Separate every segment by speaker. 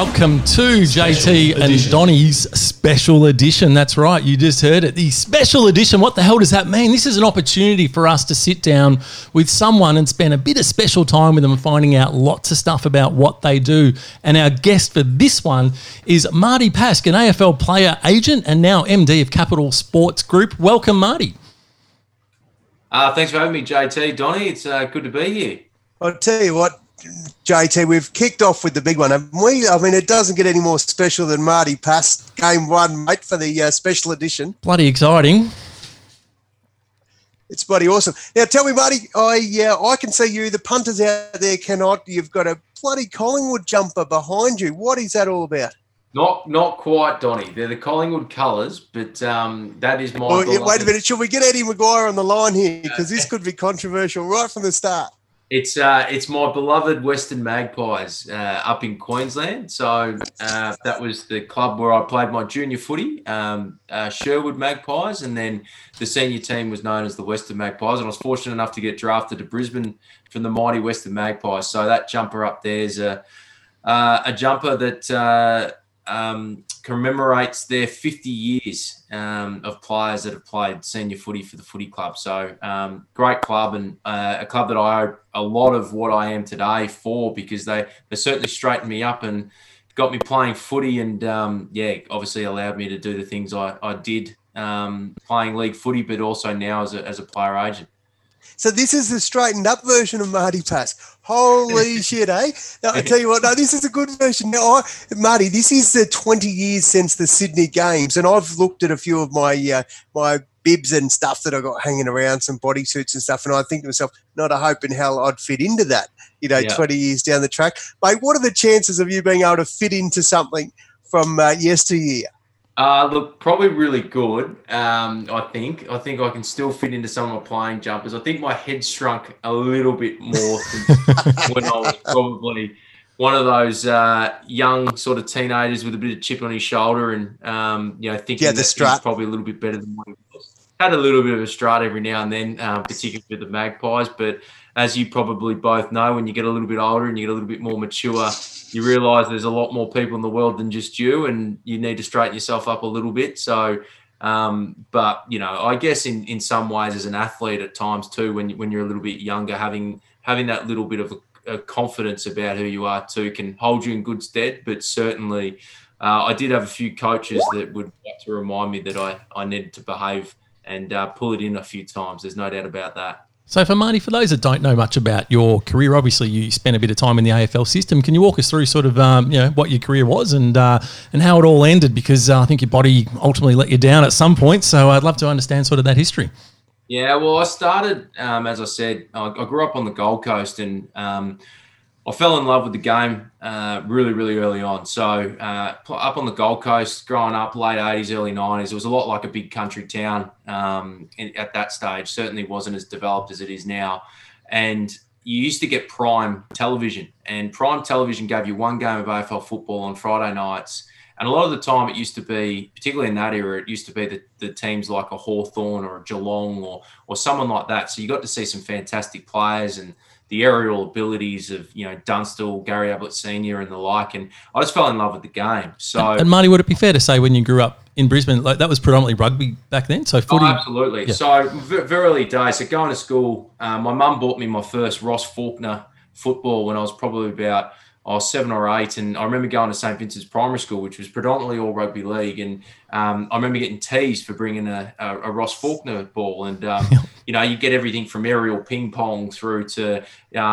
Speaker 1: welcome to JT and Donnie's special edition. That's right, you just heard it. The special edition, what the hell does that mean? This is an opportunity for us to sit down with someone and spend a bit of special time with them, finding out lots of stuff about what they do. And our guest for this one is Marty Pask, an AFL player, agent, and now MD of Capital Sports Group. Welcome, Marty.
Speaker 2: Thanks for having me, JT. Donnie, it's good to be here.
Speaker 3: I'll tell you what, JT, we've kicked off with the big one, haven't we? I mean, it doesn't get any more special than Marty Pask, game one, mate, for the special edition.
Speaker 1: Bloody exciting.
Speaker 3: It's bloody awesome. Now, tell me, Marty, I can see you. The punters out there cannot. You've got a bloody Collingwood jumper behind you. What is that all about?
Speaker 2: Not quite, Donnie. They're the Collingwood colours, but that is my...
Speaker 3: Wait a minute. Should we get Eddie Maguire on the line here? Because this could be controversial right from the start.
Speaker 2: It's my beloved Western Magpies up in Queensland. So that was the club where I played my junior footy, Sherwood Magpies, and then the senior team was known as the Western Magpies. And I was fortunate enough to get drafted to Brisbane from the mighty Western Magpies. So that jumper up there is a jumper that commemorates their 50 years of players that have played senior footy for the footy club. So great club, and a club that I owe a lot of what I am today for, because they certainly straightened me up and got me playing footy, and obviously allowed me to do the things I did playing league footy, but also now as a player agent.
Speaker 3: So this is the straightened up version of Marty Pask. Holy shit, eh? Now, I tell you what, no, this is a good version. Now, Marty, this is the 20 years since the Sydney Games, and I've looked at a few of my my bibs and stuff that I got hanging around, some bodysuits and stuff, and I think to myself, not a hope in hell I'd fit into that, 20 years down the track. Mate, what are the chances of you being able to fit into something from yesteryear?
Speaker 2: Look, probably really good. I think I can still fit into some of my playing jumpers. I think my head shrunk a little bit more when I was probably one of those young sort of teenagers with a bit of chip on his shoulder, and thinking that he's probably a little bit better than what he was. Had a little bit of a strut every now and then, particularly with the Magpies. But as you probably both know, when you get a little bit older and you get a little bit more mature, you realise there's a lot more people in the world than just you, and you need to straighten yourself up a little bit. So, I guess in some ways as an athlete at times too, when you're a little bit younger, having that little bit of a confidence about who you are too can hold you in good stead. But certainly I did have a few coaches that would like to remind me that I needed to behave and pull it in a few times. There's no doubt about that.
Speaker 1: So for Marty, for those that don't know much about your career, obviously you spent a bit of time in the AFL system. Can you walk us through sort of what your career was and how it all ended? Because I think your body ultimately let you down at some point. So I'd love to understand sort of that history.
Speaker 2: Yeah, well, I started, as I said, I grew up on the Gold Coast, and I fell in love with the game really, really early on. So up on the Gold Coast, growing up, late 80s, early 90s, it was a lot like a big country town at that stage. Certainly wasn't as developed as it is now. And you used to get Prime Television, and Prime Television gave you one game of AFL football on Friday nights. And a lot of the time it used to be, particularly in that era, it used to be the teams like a Hawthorn or a Geelong or someone like that. So you got to see some fantastic players and the aerial abilities of, Dunstall, Gary Ablett Sr. and the like. And I just fell in love with the game. So,
Speaker 1: and Marty, would it be fair to say when you grew up in Brisbane, like that was predominantly rugby back then? So footy?
Speaker 2: Oh, absolutely. Yeah. So very early days. So going to school, my mum bought me my first Ross Faulkner football when I was probably about 7 or 8, and I remember going to St. Vincent's Primary School, which was predominantly all rugby league, and I remember getting teased for bringing a Ross Faulkner ball, and you get everything from aerial ping pong through to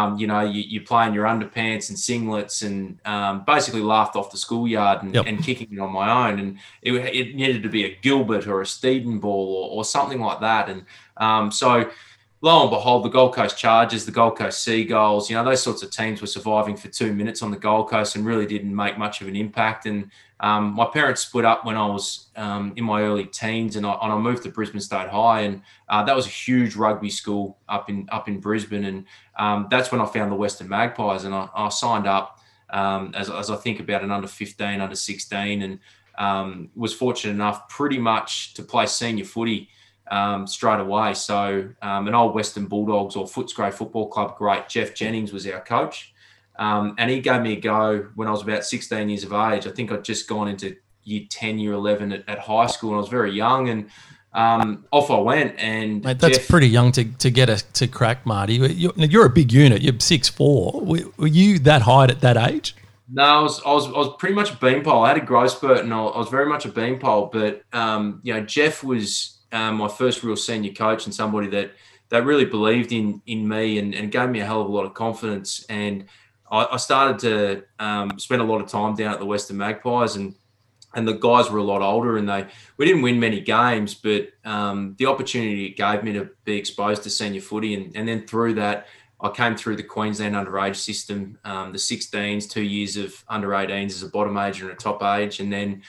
Speaker 2: you playing your underpants and singlets, and basically laughed off the schoolyard and kicking it on my own, and it needed to be a Gilbert or a Steeden ball or something like that, and so. Lo and behold, the Gold Coast Chargers, the Gold Coast Seagulls, those sorts of teams were surviving for 2 minutes on the Gold Coast and really didn't make much of an impact. And my parents split up when I was in my early teens, and I moved to Brisbane State High, and that was a huge rugby school up in Brisbane. And that's when I found the Western Magpies, and I signed up as I think about an under 15, under 16, and was fortunate enough pretty much to play senior footy straight away. So an old Western Bulldogs or Footscray Football Club great, Jeff Jennings, was our coach. And he gave me a go when I was about 16 years of age. I think I'd just gone into year 10, year 11 at high school, and I was very young, and off I went. And
Speaker 1: mate, that's pretty young to get to crack, Marty. You're a big unit. You're 6'4". Were you that height at that age?
Speaker 2: No, I was pretty much a beanpole. I had a growth spurt, and I was very much a beanpole. But Jeff was my first real senior coach, and somebody that really believed in me and gave me a hell of a lot of confidence. And I started to spend a lot of time down at the Western Magpies, and the guys were a lot older, and we didn't win many games, but the opportunity it gave me to be exposed to senior footy, and then through that, I came through the Queensland underage system, the 16s, 2 years of under 18s as a bottom age and a top age, and then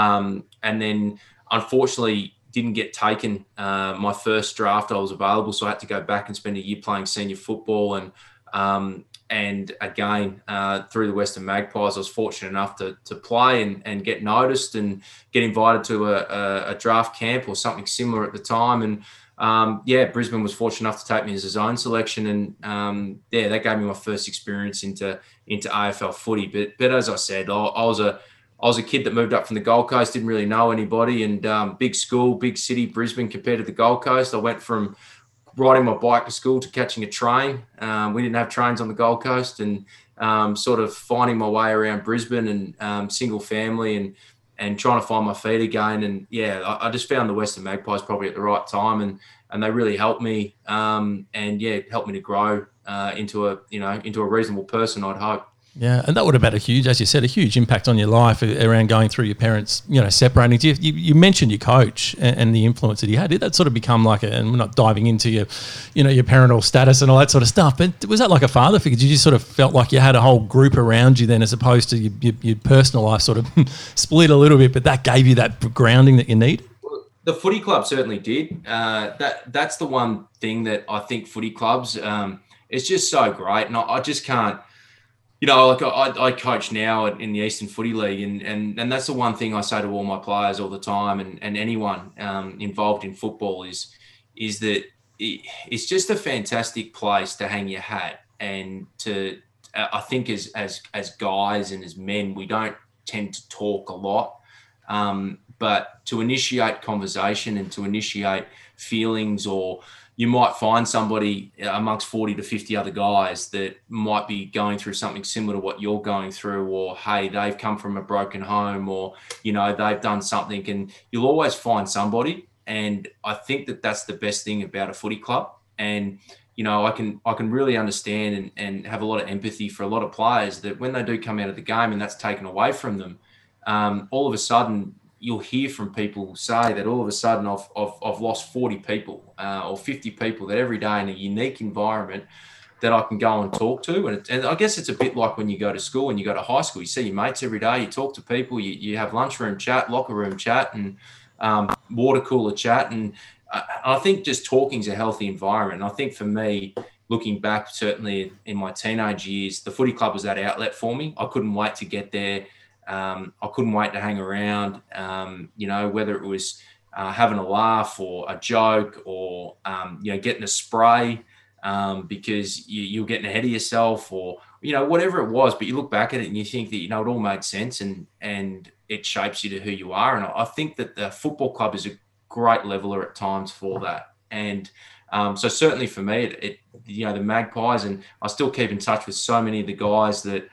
Speaker 2: unfortunately didn't get taken my first draft. I was available, so I had to go back and spend a year playing senior football, and again, through the Western Magpies, I was fortunate enough to play and get noticed and get invited to a draft camp or something similar at the time. And Brisbane was fortunate enough to take me as his own selection, and that gave me my first experience into AFL footy. But as I said, I was a kid that moved up from the Gold Coast, didn't really know anybody, and big school, big city, Brisbane compared to the Gold Coast. I went from riding my bike to school to catching a train. We didn't have trains on the Gold Coast, and sort of finding my way around Brisbane and single family and trying to find my feet again. And I just found the Western Magpies probably at the right time, and they really helped me, helped me to grow into a reasonable person, I'd hope.
Speaker 1: Yeah, and that would have had a huge impact on your life around going through your parents, separating. You mentioned your coach and the influence that he had. Did that sort of become and we're not diving into your parental status and all that sort of stuff, but was that like a father figure? Did you just sort of felt like you had a whole group around you then, as opposed to your personal life sort of split a little bit, but that gave you that grounding that you need?
Speaker 2: The footy club certainly did. That's the one thing that I think footy clubs, it's just so great, and I just can't. I coach now in the Eastern Footy League, and that's the one thing I say to all my players all the time, and anyone involved in football is that it's just a fantastic place to hang your hat. And I think as guys and as men, we don't tend to talk a lot, but to initiate conversation and to initiate feelings, or you might find somebody amongst 40 to 50 other guys that might be going through something similar to what you're going through, or, hey, they've come from a broken home, or, they've done something, and you'll always find somebody. And I think that that's the best thing about a footy club. And, I can really understand and have a lot of empathy for a lot of players that when they do come out of the game and that's taken away from them, all of a sudden you'll hear from people say that all of a sudden I've lost 40 people or 50 people that every day in a unique environment that I can go and talk to. And I guess it's a bit like when you go to school and you go to high school, you see your mates every day, you talk to people, you have lunchroom chat, locker room chat, and water cooler chat. And I think just talking is a healthy environment. And I think for me, looking back, certainly in my teenage years, the footy club was that outlet for me. I couldn't wait to get there. I couldn't wait to hang around, whether it was having a laugh or a joke or, getting a spray because you're getting ahead of yourself, or, whatever it was. But you look back at it and you think that, it all made sense and it shapes you to who you are. And I think that the football club is a great leveler at times for that. And so certainly for me, the Magpies, and I still keep in touch with so many of the guys that,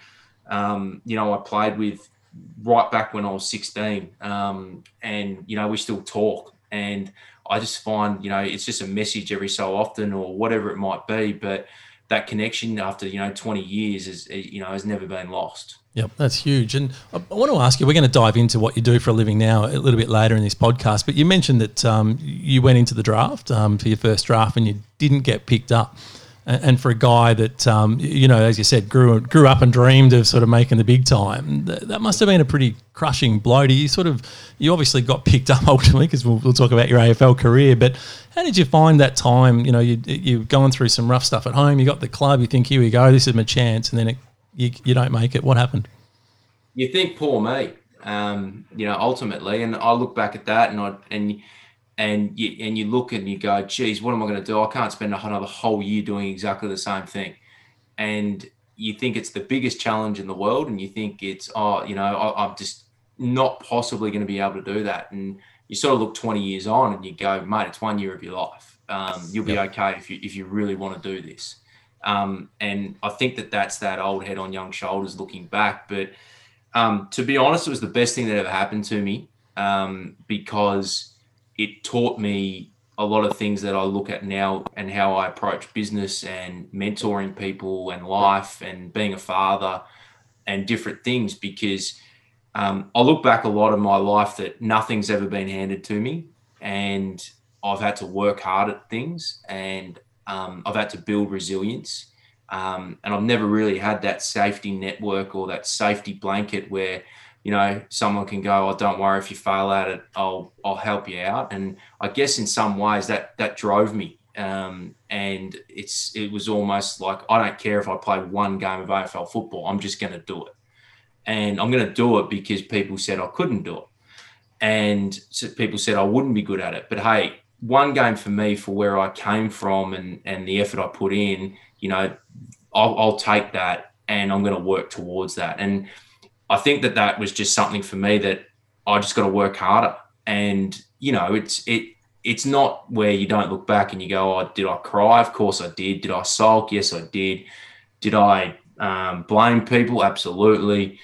Speaker 2: I played with right back when I was 16, and we still talk, and I just find it's just a message every so often or whatever it might be, but that connection after 20 years has never been lost.
Speaker 1: Yep, that's huge. And I want to ask you, we're going to dive into what you do for a living now a little bit later in this podcast, but you mentioned that you went into the draft for your first draft and you didn't get picked up. And for a guy that, as you said, grew up and dreamed of sort of making the big time, that must have been a pretty crushing blow to you. You obviously got picked up ultimately, because we'll talk about your AFL career, but how did you find that time? You're going through some rough stuff at home, you got the club, you think, here we go, this is my chance, and then you don't make it. What happened?
Speaker 2: You think, poor me, ultimately, and I look back at that and you look and you go, geez, what am I going to do? I can't spend another whole year doing exactly the same thing. And you think it's the biggest challenge in the world, and you think it's, I'm just not possibly going to be able to do that. And you sort of look 20 years on and you go, mate, it's 1 year of your life. You'll be okay if you really want to do this. And I think that's that old head on young shoulders looking back. But to be honest, it was the best thing that ever happened to me, because it taught me a lot of things that I look at now and how I approach business and mentoring people and life and being a father and different things, because I look back a lot of my life that nothing's ever been handed to me, and I've had to work hard at things, and I've had to build resilience. And I've never really had that safety network or that safety blanket where, someone can go, oh, don't worry, if you fail at it, I'll help you out. And I guess in some ways that drove me. And it was almost like, I don't care if I play one game of AFL football, I'm just going to do it. And I'm going to do it because people said I couldn't do it. And so people said I wouldn't be good at it. But hey, one game for me, for where I came from and the effort I put in, I'll take that, and I'm going to work towards that. And I think that was just something for me that I just got to work harder. And, it's not where you don't look back and you go, oh, did I cry? Of course I did. Did I sulk? Yes, I did. Did I blame people? Absolutely.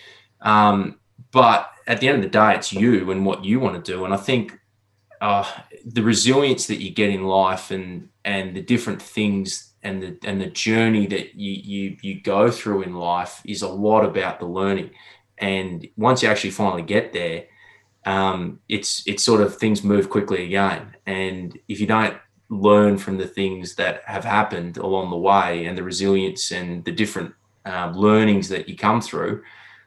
Speaker 2: But at the end of the day, it's you and what you want to do. And I think the resilience that you get in life and the different things and the journey that you go through in life is a lot about the learning. And once you actually finally get there, it's sort of, things move quickly again. And if you don't learn from the things that have happened along the way and the resilience and the different learnings that you come through,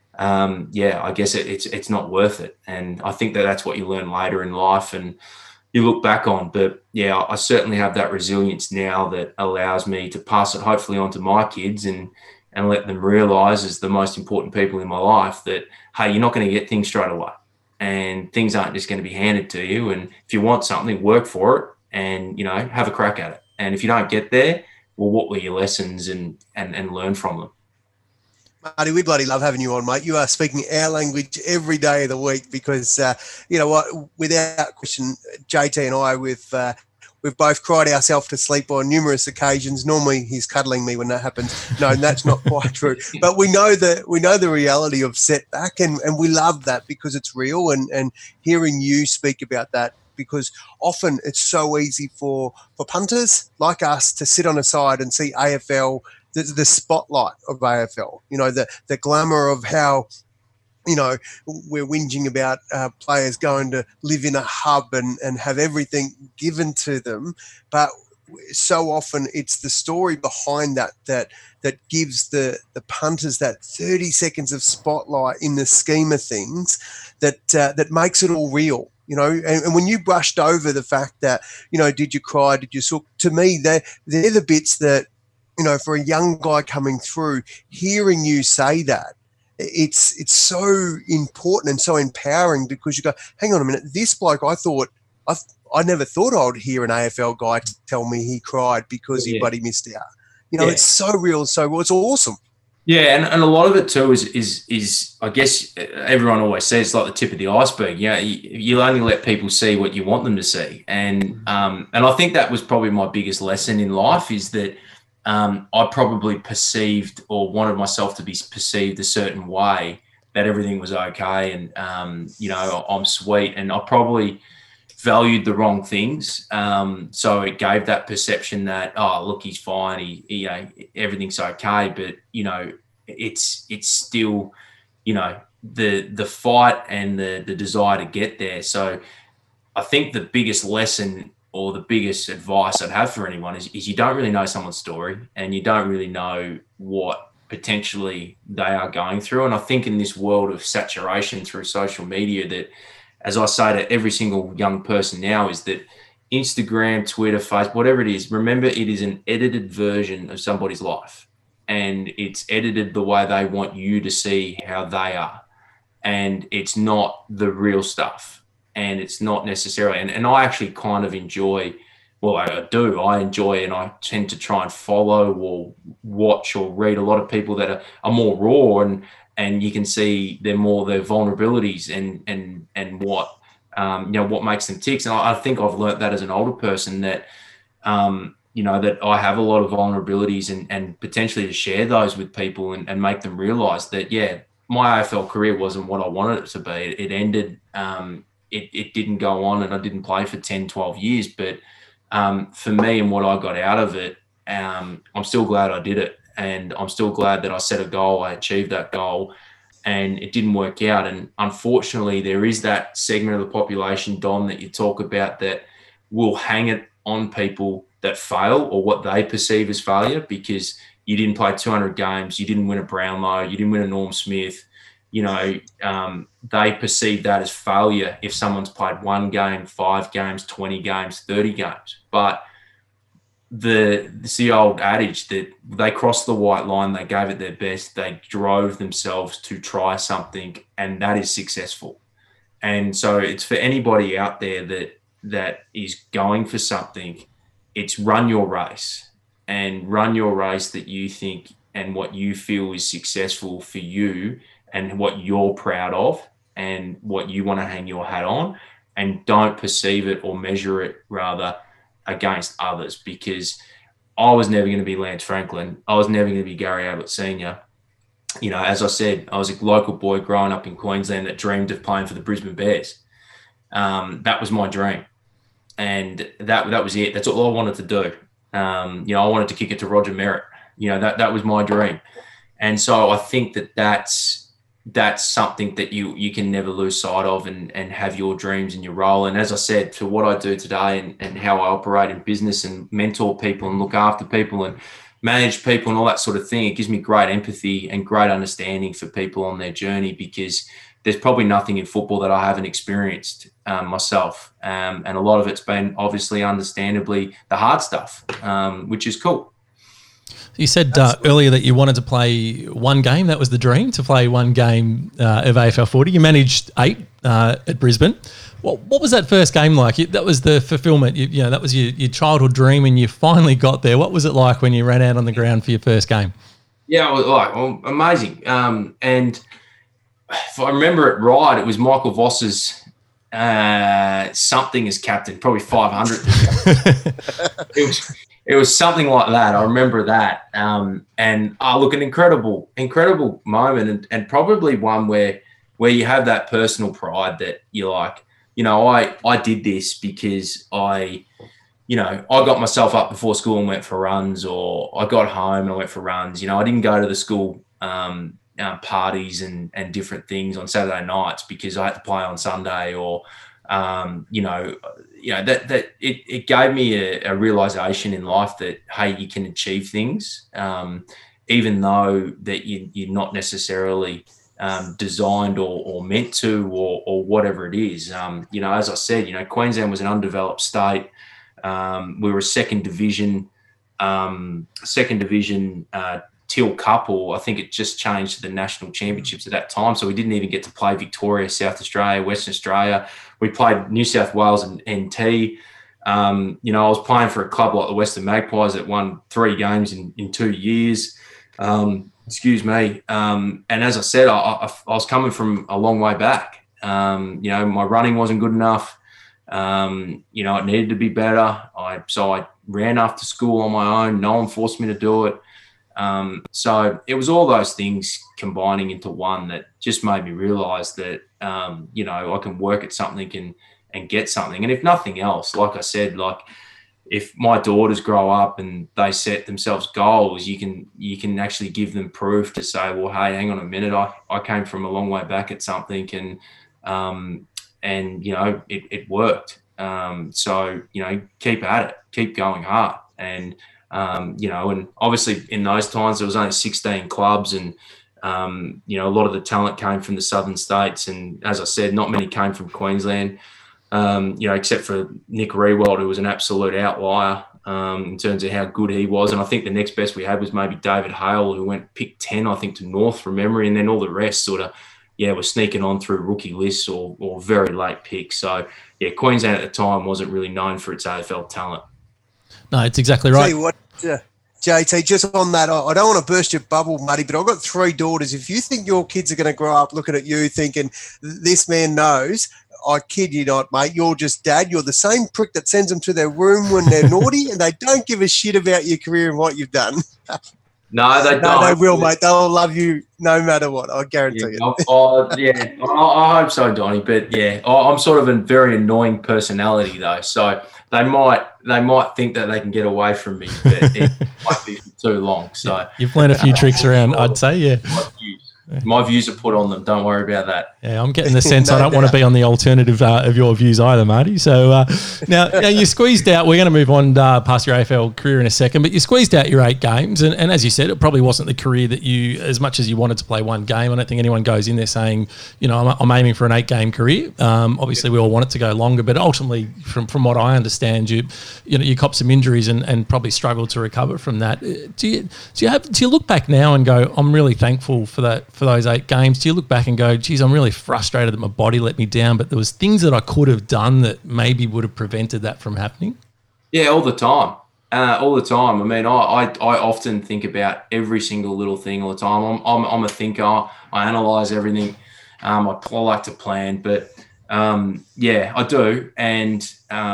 Speaker 2: I guess it's not worth it. And I think that's what you learn later in life and you look back on. But yeah, I certainly have that resilience now that allows me to pass it hopefully on to my kids and let them realize, as the most important people in my life, that, hey, you're not going to get things straight away, and things aren't just going to be handed to you. And if you want something, work for it and, have a crack at it. And if you don't get there, well, what were your lessons and learn from them?
Speaker 3: Marty, we bloody love having you on, mate. You are speaking our language every day of the week because, you know what, without question, JT and I, we've both cried ourselves to sleep on numerous occasions. Normally he's cuddling me when that happens. No, that's not quite true. But we know the reality of setback, and we love that because it's real, and hearing you speak about that, because often it's so easy for punters like us to sit on a side and see AFL, the spotlight of AFL, the glamour of how, we're whinging about players going to live in a hub and have everything given to them. But so often it's the story behind that gives the punters that 30 seconds of spotlight in the scheme of things that makes it all real. And when you brushed over the fact that, did you cry? Did you sulk? To me, they're the bits that, for a young guy coming through, hearing you say that, it's so important and so empowering, because you go, hang on a minute, this bloke, I never thought I would hear an AFL guy tell me he cried because he bloody missed out. It's so real, so it's awesome.
Speaker 2: Yeah, and a lot of it too is I guess everyone always says it's like the tip of the iceberg. You'll only let people see what you want them to see, and I think that was probably my biggest lesson in life, is that I probably perceived or wanted myself to be perceived a certain way, that everything was okay and I'm sweet, and I probably valued the wrong things. So it gave that perception that, oh, look, he's fine, he everything's okay, but it's still the fight and the desire to get there. So I think the biggest lesson or the biggest advice I'd have for anyone is you don't really know someone's story, and you don't really know what potentially they are going through. And I think in this world of saturation through social media, that, as I say to every single young person now, is that Instagram, Twitter, Facebook, whatever it is, remember, it is an edited version of somebody's life, and it's edited the way they want you to see how they are. And it's not the real stuff. And it's not necessarily, and I actually kind of enjoy well, I do. I enjoy, and I tend to try and follow or watch or read a lot of people that are more raw, and you can see their vulnerabilities and what what makes them ticks. And I think I've learnt that as an older person that that I have a lot of vulnerabilities and potentially to share those with people and make them realise that my AFL career wasn't what I wanted it to be. It ended. It didn't go on, and I didn't play for 10, 12 years, but for me and what I got out of it, I'm still glad I did it. And I'm still glad that I set a goal, I achieved that goal, and it didn't work out. And unfortunately, there is that segment of the population, Don, that you talk about that will hang it on people that fail or what they perceive as failure because you didn't play 200 games, you didn't win a Brownlow, you didn't win a Norm Smith. They perceive that as failure if someone's played 1 game, 5 games, 20 games, 30 games. But it's the old adage that they crossed the white line, they gave it their best, they drove themselves to try something, and that is successful. And so it's for anybody out there that is going for something, it's run your race and run your race that you think and what you feel is successful for you and what you're proud of and what you want to hang your hat on, and don't perceive it or measure it rather against others, because I was never going to be Lance Franklin. I was never going to be Gary Ablett Sr. As I said, I was a local boy growing up in Queensland that dreamed of playing for the Brisbane Bears. That was my dream. And that was it. That's all I wanted to do. I wanted to kick it to Roger Merritt. That was my dream. And so I think that's something that you can never lose sight of and have your dreams and your role. And as I said, for what I do today and how I operate in business and mentor people and look after people and manage people and all that sort of thing, it gives me great empathy and great understanding for people on their journey, because there's probably nothing in football that I haven't experienced myself. And a lot of it's been obviously, understandably, the hard stuff, which is cool.
Speaker 1: You said earlier that you wanted to play 1 game. That was the dream, to play 1 game of AFL footy. You managed 8 at Brisbane. What was that first game like? That was the fulfilment. That was your childhood dream, and you finally got there. What was it like when you ran out on the ground for your first game?
Speaker 2: Yeah, it was amazing. And if I remember it right, it was Michael Voss's something as captain, probably 500. It was something like that. I remember that. And look, an incredible moment, and probably one where you have that personal pride that you're like, I did this because I got myself up before school and went for runs, or I got home and I went for runs. I didn't go to the school parties and different things on Saturday nights because I had to play on Sunday, or that it gave me a realization in life that, hey, you can achieve things, even though that you're not necessarily designed or meant to, or whatever it is. As I said, Queensland was an undeveloped state. We were a second division Teal Cup, or I think it just changed to the National Championships at that time. So we didn't even get to play Victoria, South Australia, Western Australia. We played New South Wales and NT. I was playing for a club like the Western Magpies that won 3 games in 2 years. Excuse me. And as I said, I was coming from a long way back. My running wasn't good enough. It needed to be better. So I ran after school on my own. No one forced me to do it. So it was all those things combining into one that just made me realize that, I can work at something and get something. And if nothing else, like I said, if my daughters grow up and they set themselves goals, you can actually give them proof to say, well, hey, hang on a minute. I came from a long way back at something and it worked. So, keep at it, keep going hard. And, and obviously in those times there was only 16 clubs, and a lot of the talent came from the southern states, and as I said, not many came from Queensland, except for Nick Riewoldt, who was an absolute outlier in terms of how good he was. And I think the next best we had was maybe David Hale, who went pick 10, I think, to North from memory, and then all the rest sort of were sneaking on through rookie lists or very late picks. So Queensland at the time wasn't really known for its AFL talent.
Speaker 1: No, it's exactly
Speaker 3: Tell
Speaker 1: right.
Speaker 3: you what, JT, just on that, I don't want to burst your bubble, Muddy, but I've got 3 daughters. If you think your kids are going to grow up looking at you thinking, this man knows, I kid you not, mate, you're just dad. You're the same prick that sends them to their room when they're naughty and they don't give a shit about your career and what you've done.
Speaker 2: No, they
Speaker 3: No,
Speaker 2: don't.
Speaker 3: they will, mate. They'll love you no matter what. I guarantee you.
Speaker 2: I hope so, Donnie. But yeah, I'm sort of a very annoying personality though, so they might think that they can get away from me, but it might be for too long. So
Speaker 1: you've learned a few tricks around, I'd say. Yeah.
Speaker 2: My views are put on them. Don't worry about that.
Speaker 1: Yeah, I'm getting the sense I don't want to be on the alternative of your views either, Marty. So now you squeezed out. We're going to move on past your AFL career in a second, but you squeezed out your 8 games, and as you said, it probably wasn't the career that you, as much as you wanted to play one game. I don't think anyone goes in there saying, you know, I'm aiming for an 8-game career. Obviously, we all want it to go longer, but ultimately, from what I understand, you copped some injuries and probably struggled to recover from that. Do you look back now and go, I'm really thankful for that? For those 8 games, do you look back and go, geez, I'm really frustrated that my body let me down, but there was things that I could have done that maybe would have prevented that from happening?
Speaker 2: Yeah, all the time. All the time. I mean, I often think about every single little thing all the time. I'm a thinker. I analyze everything. I like to plan, but yeah, I do. And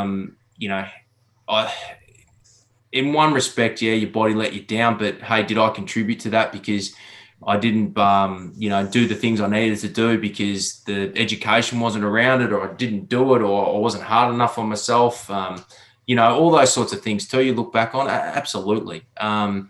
Speaker 2: in one respect, yeah, your body let you down, but hey, did I contribute to that because I didn't, do the things I needed to do because the education wasn't around it, or I didn't do it, or I wasn't hard enough on myself. All those sorts of things too. You look back on, absolutely. And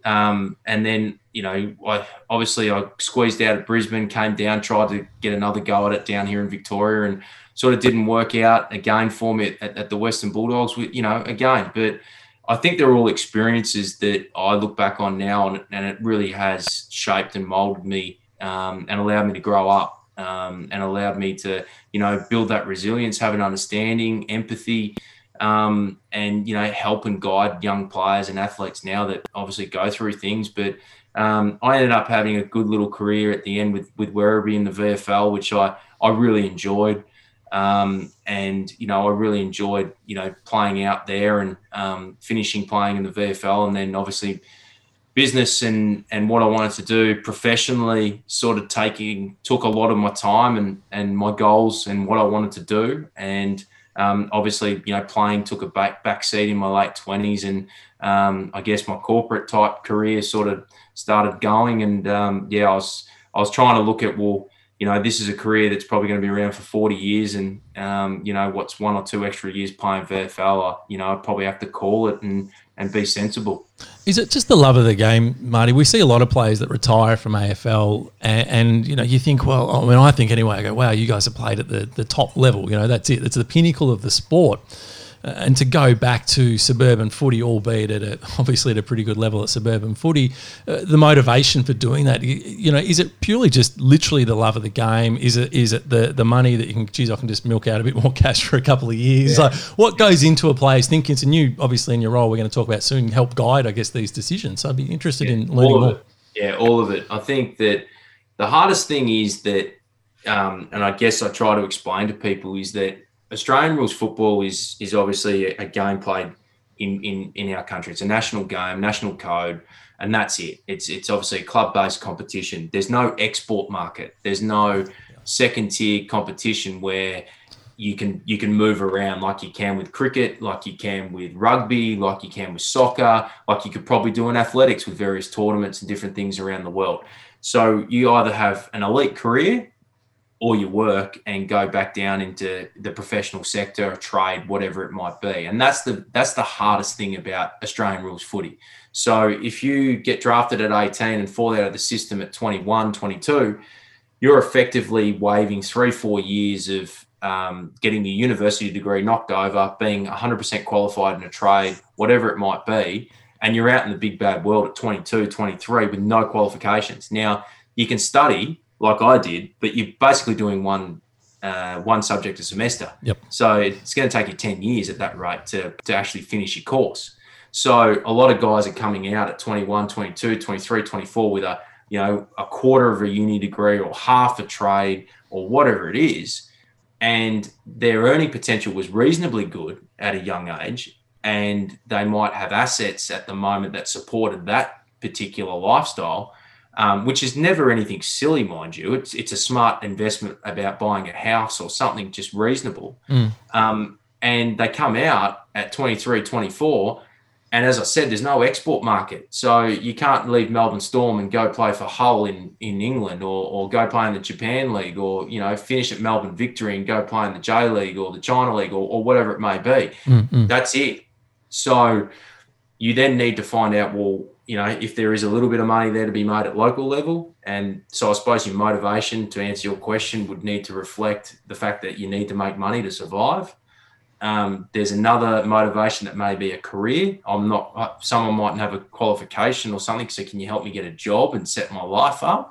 Speaker 2: then, I squeezed out at Brisbane, came down, tried to get another go at it down here in Victoria, and sort of didn't work out again for me at the Western Bulldogs. Again, but I think they're all experiences that I look back on now, and it really has shaped and molded me and allowed me to grow up and allowed me to, build that resilience, have an understanding, empathy, and, help and guide young players and athletes now that obviously go through things. But I ended up having a good little career at the end with Werribee in the VFL, which I really enjoyed. I really enjoyed, playing out there and finishing playing in the VFL, and then obviously business and what I wanted to do professionally sort of took a lot of my time and my goals and what I wanted to do. And obviously, playing took a back seat in my late 20s, and I guess my corporate type career sort of started going. And I was trying to look at, this is a career that's probably going to be around for 40 years. And, what's 1 or 2 extra years playing VFL, I probably have to call it and be sensible.
Speaker 1: Is it just the love of the game, Marty? We see a lot of players that retire from AFL and you think, I think anyway, I go, wow, you guys have played at the top level. That's it. It's the pinnacle of the sport. And to go back to suburban footy, albeit obviously at a pretty good level at suburban footy, the motivation for doing that, is it purely just literally the love of the game? Is it the money that you can, I can just milk out a bit more cash for a couple of years?
Speaker 2: Yeah.
Speaker 1: Like, what goes into a player's thinking? And you, obviously in your role, we're going to talk about soon, help guide, I guess, these decisions. So I'd be interested in learning more.
Speaker 2: Yeah, all of it. I think that the hardest thing is that, and I guess I try to explain to people, is that Australian rules football is obviously a game played in our country. It's a national game, national code, and that's it. It's obviously a club-based competition. There's no export market. There's no second-tier competition where you can move around like you can with cricket, like you can with rugby, like you can with soccer, like you could probably do in athletics with various tournaments and different things around the world. So you either have an elite career or you work and go back down into the professional sector, trade, whatever it might be. And that's the hardest thing about Australian rules footy. So if you get drafted at 18 and fall out of the system at 21, 22, you're effectively waiving 3-4 years of getting your university degree knocked over, being 100% qualified in a trade, whatever it might be, and you're out in the big bad world at 22, 23 with no qualifications. Now, you can study like I did, but you're basically doing one subject a semester.
Speaker 1: Yep.
Speaker 2: So it's going to take you 10 years at that rate to actually finish your course. So a lot of guys are coming out at 21, 22, 23, 24 with a quarter of a uni degree or half a trade or whatever it is. And their earning potential was reasonably good at a young age. and they might have assets at the moment that supported that particular lifestyle, which is never anything silly, mind you. It's a smart investment about buying a house or something just reasonable. And they come out at 23, 24, and as I said, there's no export market. So you can't leave Melbourne Storm and go play for Hull in England, or go play in the Japan League, or, finish at Melbourne Victory and go play in the J League or the China League or whatever it may be. That's it. So you then need to find out, well, if there is a little bit of money there to be made at local level. And so I suppose your motivation, to answer your question, would need to reflect the fact that you need to make money to survive. There's another motivation that may be a career. Someone mightn't have a qualification or something, so can you help me get a job and set my life up?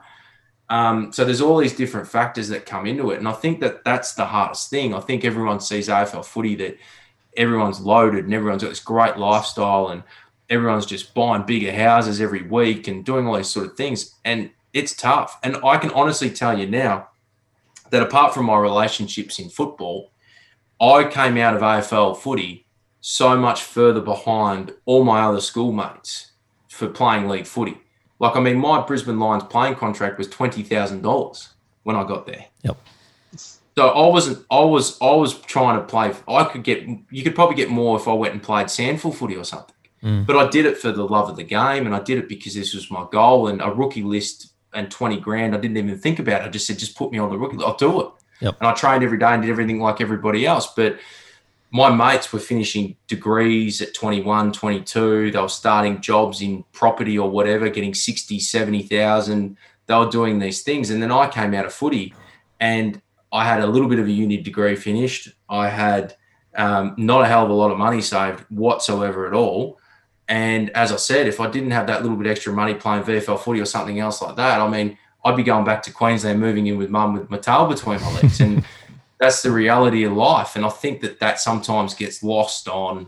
Speaker 2: So there's all these different factors that come into it. And I think that that's the hardest thing. I think everyone sees AFL footy that everyone's loaded and everyone's got this great lifestyle and everyone's just buying bigger houses every week and doing all these sort of things. And it's tough. And I can honestly tell you now that apart from my relationships in football, I came out of AFL footy so much further behind all my other schoolmates for playing league footy. My Brisbane Lions playing contract was $20,000 when I got there.
Speaker 1: Yep.
Speaker 2: So I was trying to play. You could probably get more if I went and played Sandful footy or something. But I did it for the love of the game, and I did it because this was my goal. And a rookie list and 20 grand, I didn't even think about it. I just said, just put me on the rookie list. I'll do it.
Speaker 1: Yep.
Speaker 2: And I trained every day and did everything like everybody else. But my mates were finishing degrees at 21, 22. They were starting jobs in property or whatever, getting 60, 70,000. They were doing these things. And then I came out of footy and I had a little bit of a uni degree finished. I had not a hell of a lot of money saved whatsoever at all. And as I said, if I didn't have that little bit extra money playing VFL footy or something else like that, I'd be going back to Queensland, moving in with mum with my tail between my legs. And that's the reality of life. And I think that sometimes gets lost on,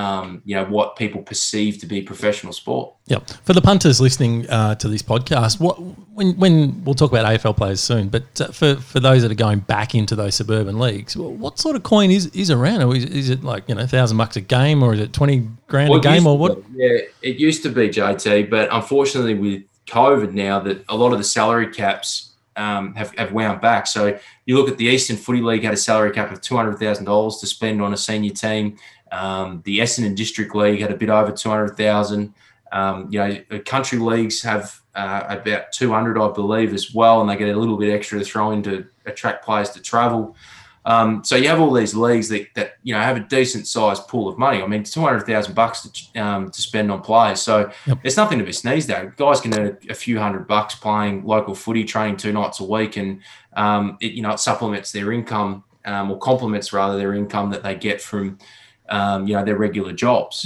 Speaker 2: what people perceive to be professional sport.
Speaker 1: Yep. For the punters listening to this podcast, when we'll talk about AFL players soon, but for those that are going back into those suburban leagues, what sort of coin is around? Or is it like $1,000 a game, or is it 20 grand a game, or what?
Speaker 2: Yeah, it used to be, JT, but unfortunately with COVID now, that a lot of the salary caps have wound back. So you look at the Eastern Footy League had a salary cap of $200,000 to spend on a senior team. The Essendon District League had a bit over 200,000. Country leagues have about 200, I believe, as well, and they get a little bit extra to throw in to attract players to travel. So you have all these leagues that have a decent sized pool of money. $200,000 to spend on players. So There's nothing to be sneezed at. Guys can earn a few $100 playing local footy, training 2 nights a week, and it supplements their income, or complements rather their income that they get from their regular jobs.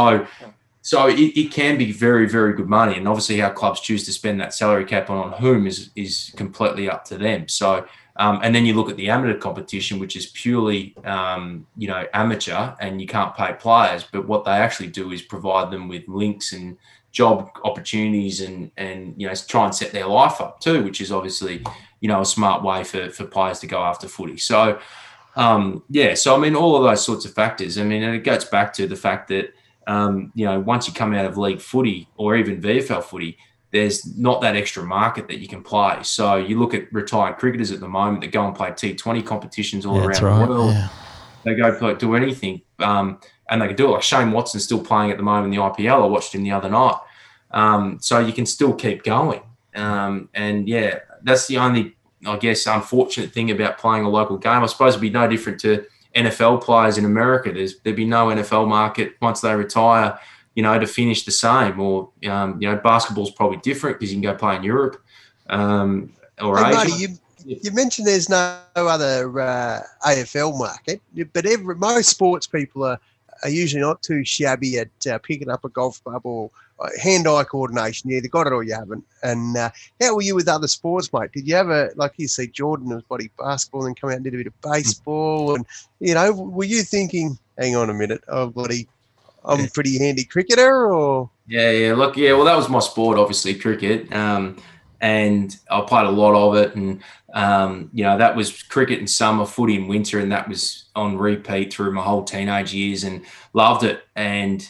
Speaker 2: So it can be very, very good money. And obviously how clubs choose to spend that salary cap on whom is completely up to them. So, and then you look at the amateur competition, which is purely, amateur, and you can't pay players. But what they actually do is provide them with links and job opportunities and try and set their life up too, which is obviously, a smart way for players to go after footy. So, all of those sorts of factors. And it goes back to the fact that, once you come out of league footy or even VFL footy, there's not that extra market that you can play. So you look at retired cricketers at the moment that go and play T20 competitions all around the world. Yeah. They go do anything, and they can do it. Like Shane Watson's still playing at the moment in the IPL. I watched him the other night. So you can still keep going. That's the only, I guess, unfortunate thing about playing a local game. I suppose it'd be no different to NFL players in America. There'd be no NFL market once they retire, to finish the same. Or, basketball's probably different because you can go play in Europe or Asia.
Speaker 3: Marty, you mentioned there's no other AFL market, but most sports people are usually not too shabby at picking up a golf club or hand-eye coordination. You either got it or you haven't. And how were you with other sports, mate? Did you have like you see Jordan was basketball and then come out and did a bit of baseball? And, were you thinking, hang on a minute, I'm a pretty handy cricketer or?
Speaker 2: Yeah. Well, that was my sport, obviously, cricket. and I played a lot of it. And, that was cricket in summer, footy in winter, and that was on repeat through my whole teenage years and loved it. And,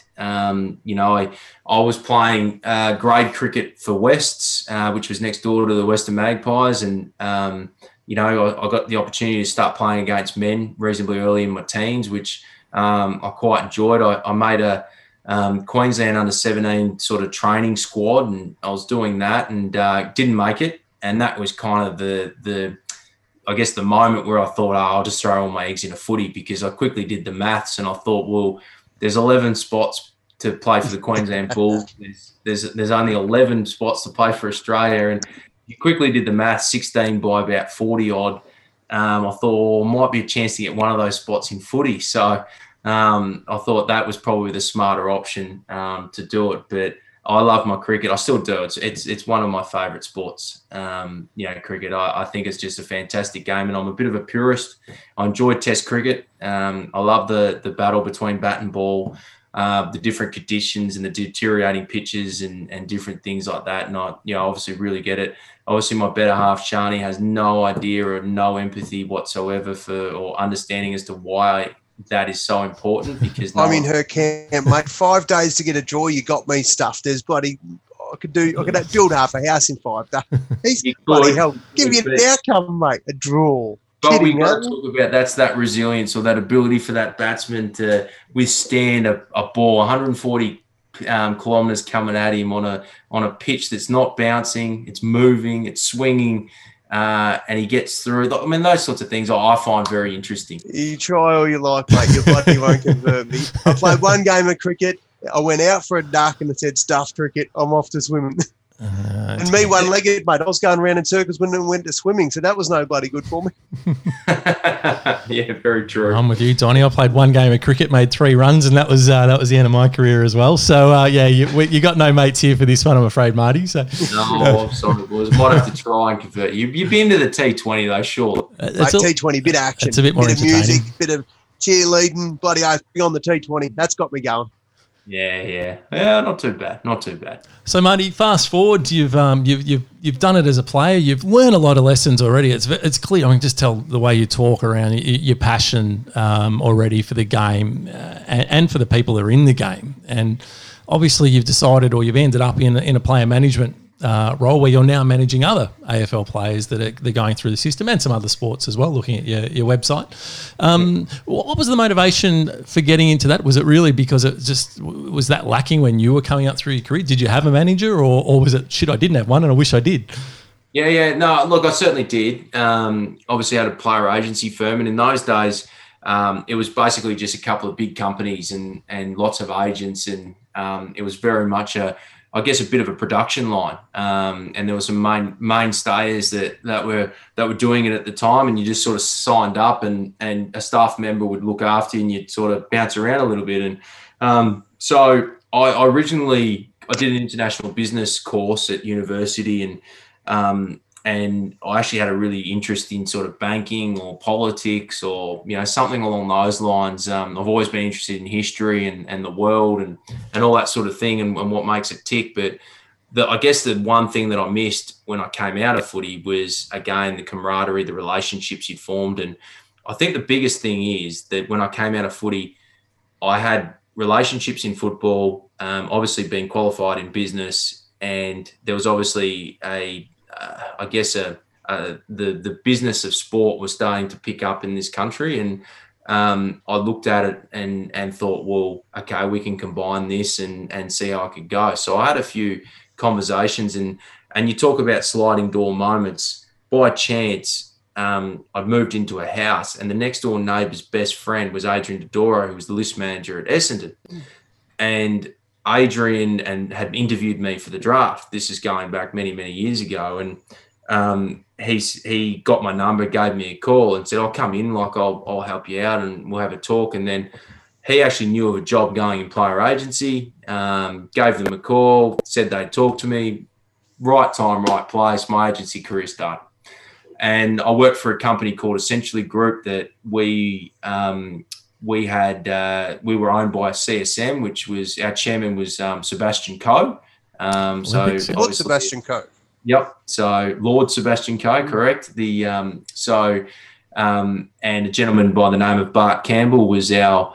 Speaker 2: I was playing grade cricket for Wests, which was next door to the Western Magpies. And, I got the opportunity to start playing against men reasonably early in my teens, which I quite enjoyed. I made a Queensland under-17 sort of training squad, and I was doing that and didn't make it. And that was kind of the moment where I thought, I'll just throw all my eggs in a footy, because I quickly did the maths and I thought, well, there's 11 spots to play for the Queensland Bulls. There's only 11 spots to play for Australia. And you quickly did the maths, 16 by about 40 odd. I thought, might be a chance to get one of those spots in footy. So I thought that was probably the smarter option to do it. But I love my cricket. I still do. It's one of my favourite sports. Cricket. I think it's just a fantastic game, and I'm a bit of a purist. I enjoy Test cricket. I love the battle between bat and ball, the different conditions and the deteriorating pitches and different things like that. And I obviously really get it. Obviously, my better half, Shani, has no idea or no empathy whatsoever or understanding as to why that is so important, because
Speaker 3: I'm in her camp, mate. 5 days to get a draw. You got me stuffed. There's bloody. I could build half a house in 5 days. He's bloody hell. Give me an outcome, mate. A draw.
Speaker 2: But we got to talk about that's that resilience, or that ability for that batsman to withstand a ball 140 kilometres coming at him on a pitch that's not bouncing, it's moving, it's swinging. And he gets through. I mean, those sorts of things I find very interesting.
Speaker 3: You try all you like, mate. You bloody won't convert me. I played one game of cricket. I went out for a duck and it said stuff cricket. I'm off to swimming. And me one-legged, mate. I was going around in circles when I went to swimming, so that was no bloody good for me.
Speaker 2: Yeah, very true.
Speaker 1: I'm with you, Donnie. I played one game of cricket, made 3 runs, and that was the end of my career as well. So, you got no mates here for this one, I'm afraid, Marty. So
Speaker 2: no, I'm sorry, boys. Might have to try and convert you. You've been to the T20 though, sure.
Speaker 3: T20, bit of action,
Speaker 1: it's a bit more
Speaker 3: bit of
Speaker 1: entertaining.
Speaker 3: music, bit of cheerleading. Bloody oath, on the T20. That's got me going.
Speaker 2: Yeah, not too bad.
Speaker 1: So, Marty, fast forward, you've done it as a player. You've learned a lot of lessons already. It's clear. I can just tell the way you talk around your passion already for the game and for the people that are in the game. And obviously, you've decided, or you've ended up in a player management role where you're now managing other AFL players that are going through the system, and some other sports as well, looking at your website. What was the motivation for getting into that? Was it really because was that lacking when you were coming up through your career? Did you have a manager, or was it, shit, I didn't have one and I wish I did?
Speaker 2: Yeah. No, look, I certainly did. Obviously, I had a player agency firm, and in those days, it was basically just a couple of big companies and lots of agents, and it was very much a bit of a production line, and there were some mainstays that were doing it at the time, and you just sort of signed up, and a staff member would look after you, and you'd sort of bounce around a little bit. And so I did an international business course at university, and I actually had a really interest in sort of banking or politics or, something along those lines. I've always been interested in history and the world and all that sort of thing and what makes it tick. But I guess the one thing that I missed when I came out of footy was, again, the camaraderie, the relationships you'd formed. And I think the biggest thing is that when I came out of footy, I had relationships in football, obviously being qualified in business, and there was obviously the business of sport was starting to pick up in this country. And I looked at it and thought, well, okay, we can combine this and see how I could go. So I had a few conversations, and you talk about sliding door moments. By chance, I'd moved into a house, and the next door neighbour's best friend was Adrian Dodoro, who was the list manager at Essendon. And Adrian had interviewed me for the draft. This is going back many, many years ago. And he got my number, gave me a call and said, I'll come in, I'll help you out and we'll have a talk. And then he actually knew of a job going in player agency, gave them a call, said they'd talk to me. Right time, right place, my agency career started. And I worked for a company called Essentially Group that we were owned by CSM, which was, our chairman was Sebastian Coe.
Speaker 3: What's Sebastian Coe?
Speaker 2: Yep. So Lord Sebastian Coe, correct. And a gentleman by the name of Bart Campbell was our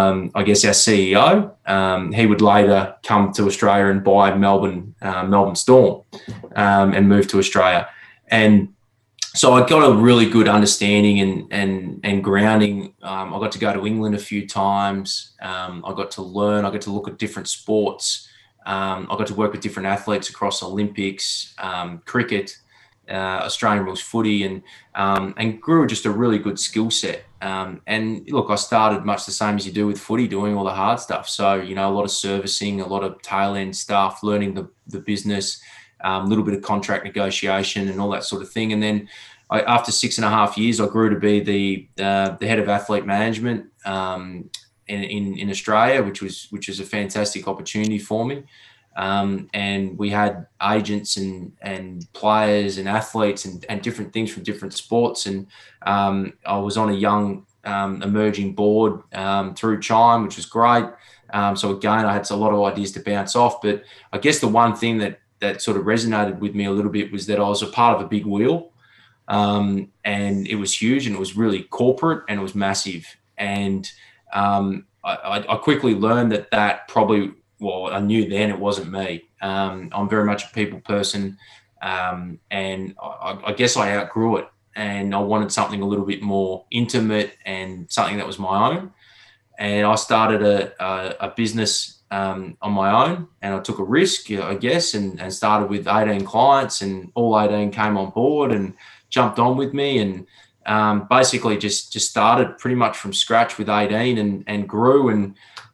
Speaker 2: CEO. He would later come to Australia and buy Melbourne Storm and move to Australia. And so I got a really good understanding and grounding. I got to go to England a few times. I got to learn. I got to look at different sports. I got to work with different athletes across Olympics, cricket, Australian rules footy, and grew just a really good skill set. And look, I started much the same as you do with footy, doing all the hard stuff. So, a lot of servicing, a lot of tail end stuff, learning the business, a little bit of contract negotiation and all that sort of thing. And then after 6.5 years, I grew to be the head of athlete management in Australia, which was a fantastic opportunity for me. And we had agents and players and athletes and different things from different sports. And I was on a young emerging board through Chime, which was great. So again, I had a lot of ideas to bounce off. But I guess the one thing that sort of resonated with me a little bit was that I was a part of a big wheel. And it was huge, and it was really corporate, and it was massive. And I quickly learned that probably, well, I knew then it wasn't me. I'm very much a people person, and I guess I outgrew it, and I wanted something a little bit more intimate and something that was my own. And I started a business on my own, and I took a risk, I guess, and started with 18 clients, and all 18 came on board and jumped on with me, and basically just started pretty much from scratch with 18 and grew. And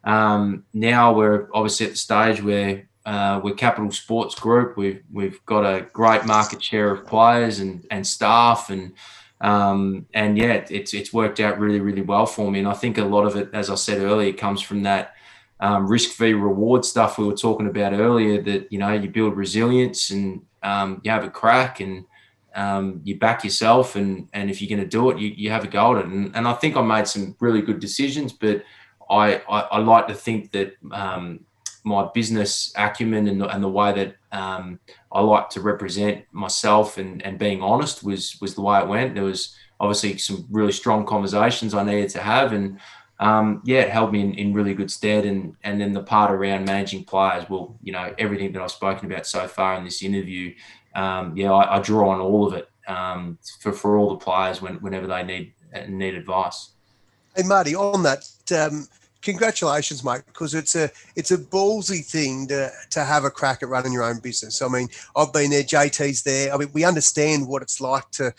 Speaker 2: now we're obviously at the stage where we're Capital Sports Group. We've got a great market share of players and staff, and yeah, it's worked out really, really well for me. And I think a lot of it, as I said earlier, comes from that risk v reward stuff we were talking about earlier, that you build resilience, and you have a crack, and you back yourself, and if you're going to do it, you have a go at it. And I think I made some really good decisions, but I like to think that my business acumen and the way that I like to represent myself and being honest was the way it went. There was obviously some really strong conversations I needed to have, and it held me in really good stead. And then the part around managing players, well, everything that I've spoken about so far in this interview, I draw on all of it for all the players whenever they need advice.
Speaker 3: Hey, Marty, on that, congratulations, mate, because it's a ballsy thing to have a crack at running your own business. I mean, I've been there, JT's there. I mean, we understand what it's like to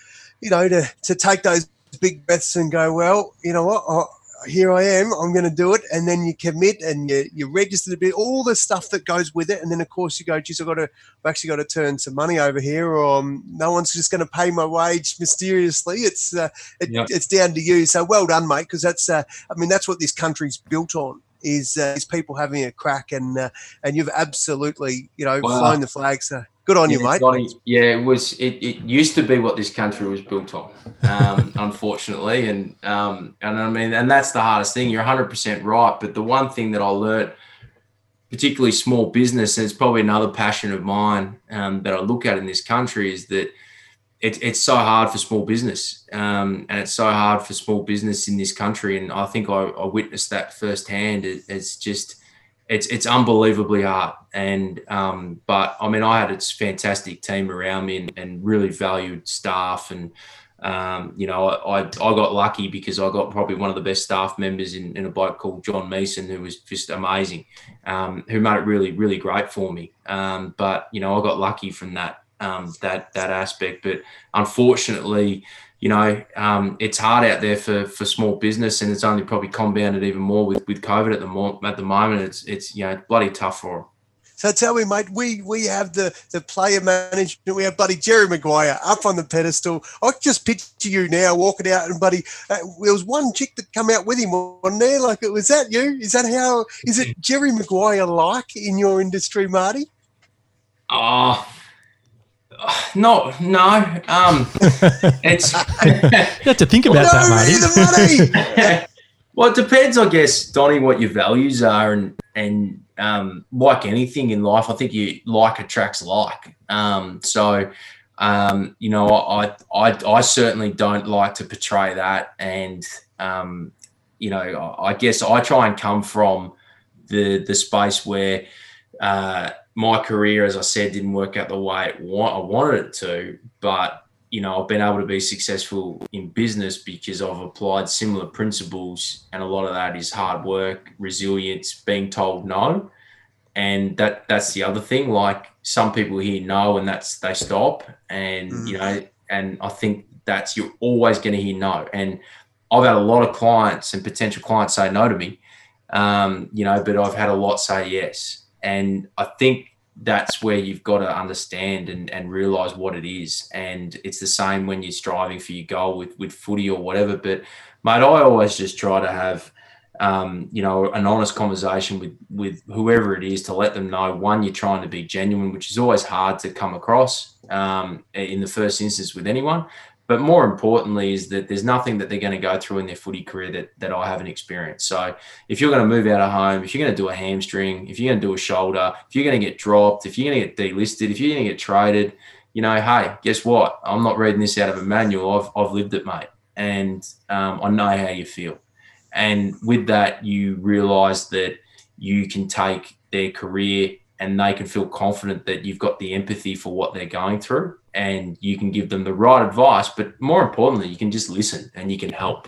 Speaker 3: take those big breaths and go, well, you know what, here I am, I'm going to do it. And then you commit, and you register a bit, all the stuff that goes with it. And then, of course, you go, geez, I've actually got to turn some money over here, or no one's just going to pay my wage mysteriously. It's down to you. So well done, mate, because that's what this country's built on, is people having a crack, and you've absolutely, flown the flag. So good on you, mate.
Speaker 2: Yeah, it used to be what this country was built on, unfortunately. And I mean, and that's the hardest thing. You're 100% right. But the one thing that I learned, particularly small business, and it's probably another passion of mine that I look at in this country, is that it's so hard for small business, and it's so hard for small business in this country. And I think I witnessed that firsthand. It's unbelievably hard. And but I mean, I had a fantastic team around me and really valued staff. And I got lucky because I got probably one of the best staff members in a bloke called John Meeson, who was just amazing, who made it really, really great for me. But I got lucky from that aspect. But unfortunately, it's hard out there for small business, and it's only probably compounded even more with COVID at the moment. It's bloody tough for them.
Speaker 3: So tell me, mate, we have the player management. We have bloody Jerry Maguire up on the pedestal. I just picture you now walking out, and buddy, there was one chick that come out with him, wasn't there? Like, was that you? Is it Jerry Maguire like in your industry, Marty?
Speaker 2: Oh. No. It's
Speaker 1: you have to think about that, Marty.
Speaker 2: Well, it depends, I guess, Donnie, what your values are, and like anything in life, I think you like attracts like. I certainly don't like to portray that. And, I guess I try and come from the space where my career, as I said, didn't work out the way I wanted it to. But, I've been able to be successful in business because I've applied similar principles. And a lot of that is hard work, resilience, being told no. And that's the other thing. Like, some people hear no and they stop. And, and I think you're always going to hear no. And I've had a lot of clients and potential clients say no to me, but I've had a lot say yes. And I think that's where you've got to understand and realize what it is. And it's the same when you're striving for your goal with footy or whatever. But, mate, I always just try to have an honest conversation with whoever it is to let them know, one, you're trying to be genuine, which is always hard to come across in the first instance with anyone. But more importantly is that there's nothing that they're going to go through in their footy career that I haven't experienced. So if you're going to move out of home, if you're going to do a hamstring, if you're going to do a shoulder, if you're going to get dropped, if you're going to get delisted, if you're going to get traded, hey, guess what? I'm not reading this out of a manual. I've lived it, mate. And I know how you feel. And with that, you realise that you can take their career and they can feel confident that you've got the empathy for what they're going through, and you can give them the right advice. But more importantly, you can just listen and you can help.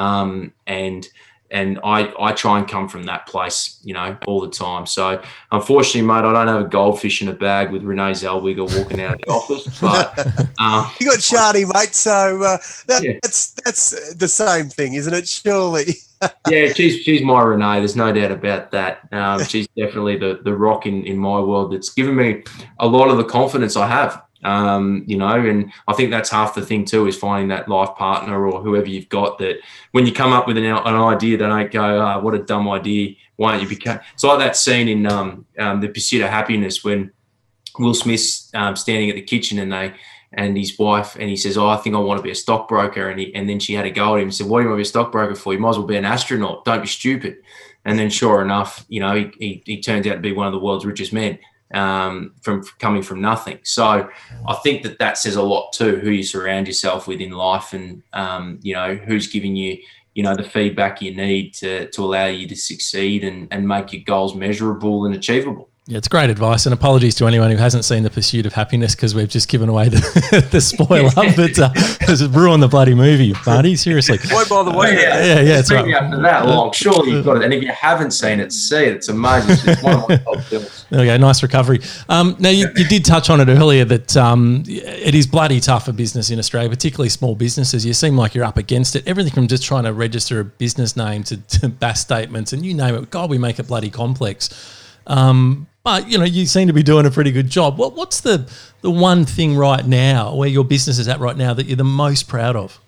Speaker 2: And I try and come from that place, all the time. So unfortunately, mate, I don't have a goldfish in a bag with Renee Zellweger walking out of the office. But
Speaker 3: you got Shardy, mate. So that's the same thing, isn't it? Surely.
Speaker 2: Yeah, she's my Renee. There's no doubt about that. She's definitely the rock in my world that's given me a lot of the confidence I have. And I think that's half the thing too, is finding that life partner or whoever you've got, that when you come up with an idea, they don't go, what a dumb idea, why don't you become... It's like that scene in The Pursuit of Happiness when Will Smith's standing at the kitchen and his wife, and he says, I think I want to be a stockbroker. And then she had a go at him and said, what do you want to be a stockbroker for? You might as well be an astronaut. Don't be stupid. And then sure enough, he turns out to be one of the world's richest men. From coming from nothing. So I think that says a lot too, who you surround yourself with in life, and who's giving you the feedback you need to allow you to succeed and make your goals measurable and achievable.
Speaker 1: Yeah, it's great advice, and apologies to anyone who hasn't seen The Pursuit of Happiness, because we've just given away the spoiler, but it's ruined the bloody movie, Marty, seriously.
Speaker 3: Why bother waiting?
Speaker 1: Yeah, it's right.
Speaker 2: After that long, surely you've got it. And if you haven't seen it, see it. It's amazing. It's one of my top films.
Speaker 1: Okay, nice recovery. Now, you did touch on it earlier that it is bloody tough for business in Australia, particularly small businesses. You seem like you're up against it. Everything from just trying to register a business name to BAS statements and you name it. God, we make it bloody complex. But, you seem to be doing a pretty good job. What's the one thing right now, where your business is at right now, that you're the most proud of?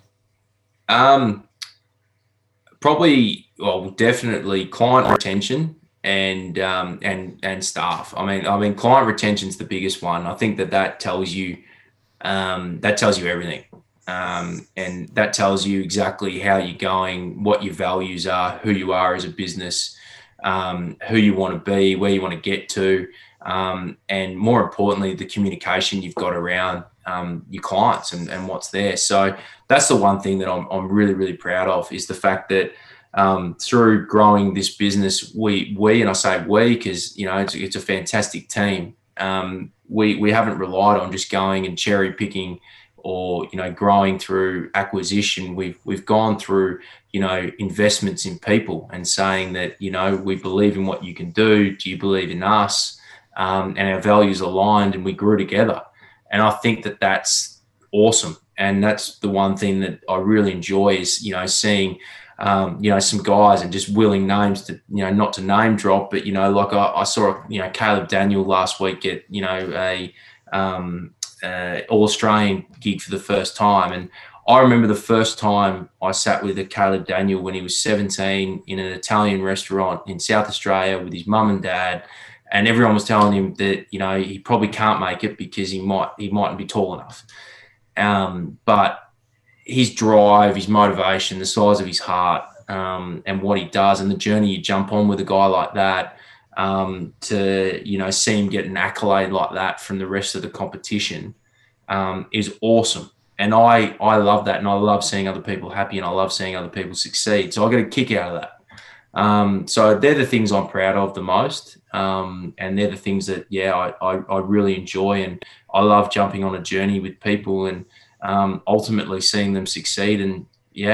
Speaker 2: Definitely client retention and staff. I mean, client retention's the biggest one. I think that tells you everything. And that tells you exactly how you're going, what your values are, who you are as a business, who you want to be, where you want to get to, and more importantly, the communication you've got around your clients and what's there. So that's the one thing that I'm really, really proud of, is the fact that through growing this business, we and I say we because it's a fantastic team. We haven't relied on just going and cherry picking or growing through acquisition. We've gone through investments in people and saying that we believe in what you can do. Do you believe in us? And our values aligned, and we grew together. And I think that's awesome. And that's the one thing that I really enjoy is seeing some guys and just willing names to not to name drop, but like I saw Caleb Daniel last week get a All-Australian gig for the first time. And I remember the first time I sat with a Caleb Daniel when he was 17 in an Italian restaurant in South Australia with his mum and dad, and everyone was telling him that he probably can't make it because he mightn't be tall enough. But his drive, his motivation, the size of his heart, and what he does, and the journey you jump on with a guy like that, to, see him get an accolade like that from the rest of the competition is awesome. And I love that, and I love seeing other people happy, and I love seeing other people succeed. So I get a kick out of that. So they're the things I'm proud of the most, and they're the things that, I really enjoy, and I love jumping on a journey with people and ultimately seeing them succeed. And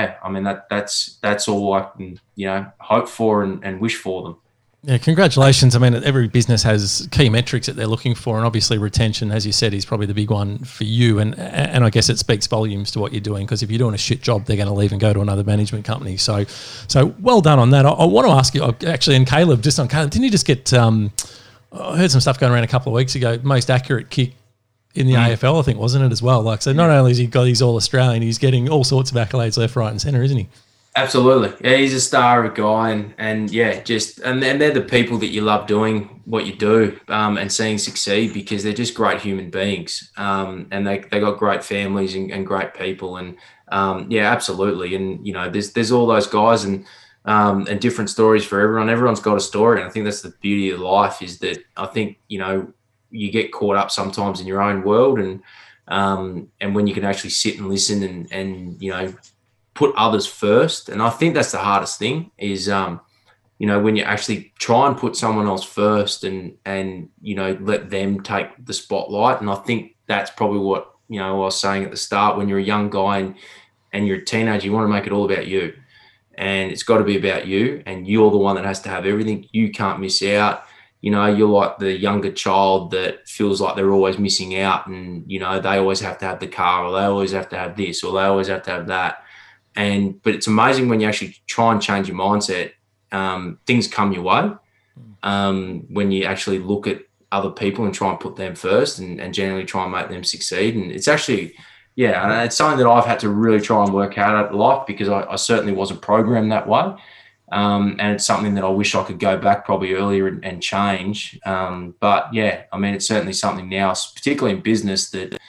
Speaker 2: that's all I can hope for and wish for them.
Speaker 1: Yeah, congratulations. I mean, every business has key metrics that they're looking for, and obviously retention, as you said, is probably the big one for you. And I guess it speaks volumes to what you're doing, because if you're doing a shit job, they're going to leave and go to another management company. So well done on that. I want to ask you, actually, and Caleb, just on Caleb, didn't you just get, I heard some stuff going around a couple of weeks ago, most accurate kick in the AFL, I think, wasn't it, as well? Like, so not only has he got his All-Australian, he's getting all sorts of accolades left, right and centre, isn't he?
Speaker 2: Absolutely. Yeah, he's a star of a guy, and they're the people that you love doing what you do and seeing succeed, because they're just great human beings, and they got great families and great people, and absolutely. And there's all those guys and different stories for everyone. Everyone's got a story, and I think that's the beauty of life, is that I think you get caught up sometimes in your own world, and when you can actually sit and listen and put others first. And I think that's the hardest thing is, when you actually try and put someone else first and let them take the spotlight. And I think that's probably what, I was saying at the start, when you're a young guy and you're a teenager, you want to make it all about you, and it's got to be about you, and you're the one that has to have everything. You can't miss out. You're like the younger child that feels like they're always missing out, and, they always have to have the car, or they always have to have this, or they always have to have that. But it's amazing when you actually try and change your mindset, things come your way. When you actually look at other people and try and put them first and generally try and make them succeed. And it's actually, it's something that I've had to really try and work out at life, because I certainly wasn't programmed that way. And it's something that I wish I could go back probably earlier and change. But it's certainly something now, particularly in business, that,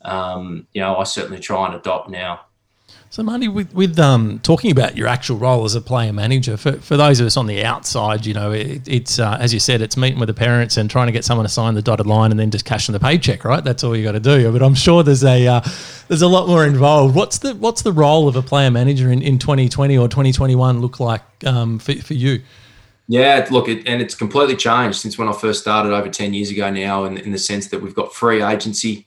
Speaker 2: I certainly try and adopt now.
Speaker 1: So, Marty, with talking about your actual role as a player manager, for those of us on the outside, it's as you said, it's meeting with the parents and trying to get someone to sign the dotted line and then just cashing the paycheck, right? That's all you got to do. But I'm sure there's a lot more involved. What's the role of a player manager in 2020 or 2021 look like for you?
Speaker 2: Yeah, look, and it's completely changed since when I first started over 10 years ago now, in the sense that we've got free agency.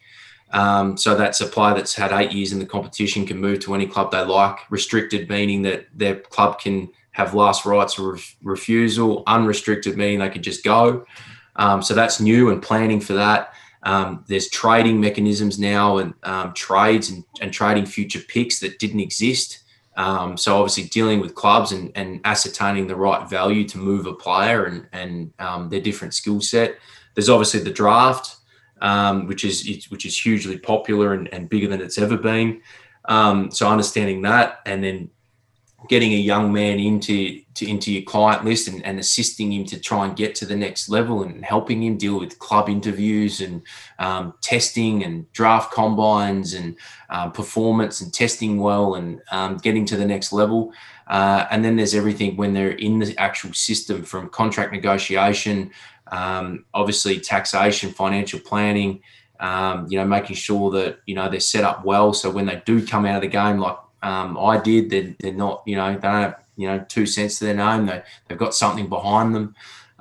Speaker 2: So that's a player that's had 8 years in the competition can move to any club they like. Restricted, meaning that their club can have last rights of refusal. Unrestricted, meaning they can just go. So that's new, and planning for that. There's trading mechanisms now, and trades and trading future picks that didn't exist. So obviously dealing with clubs and ascertaining the right value to move a player and their different skill set. There's obviously the draft, which is hugely popular and bigger than it's ever been. So understanding that, and then getting a young man into your client list and assisting him to try and get to the next level, and helping him deal with club interviews and testing and draft combines and performance and testing well and getting to the next level. And then there's everything when they're in the actual system, from contract negotiation, obviously taxation, financial planning, making sure that, they're set up well. So when they do come out of the game, like I did, they're not, they don't have, 2 cents to their name. They've got something behind them.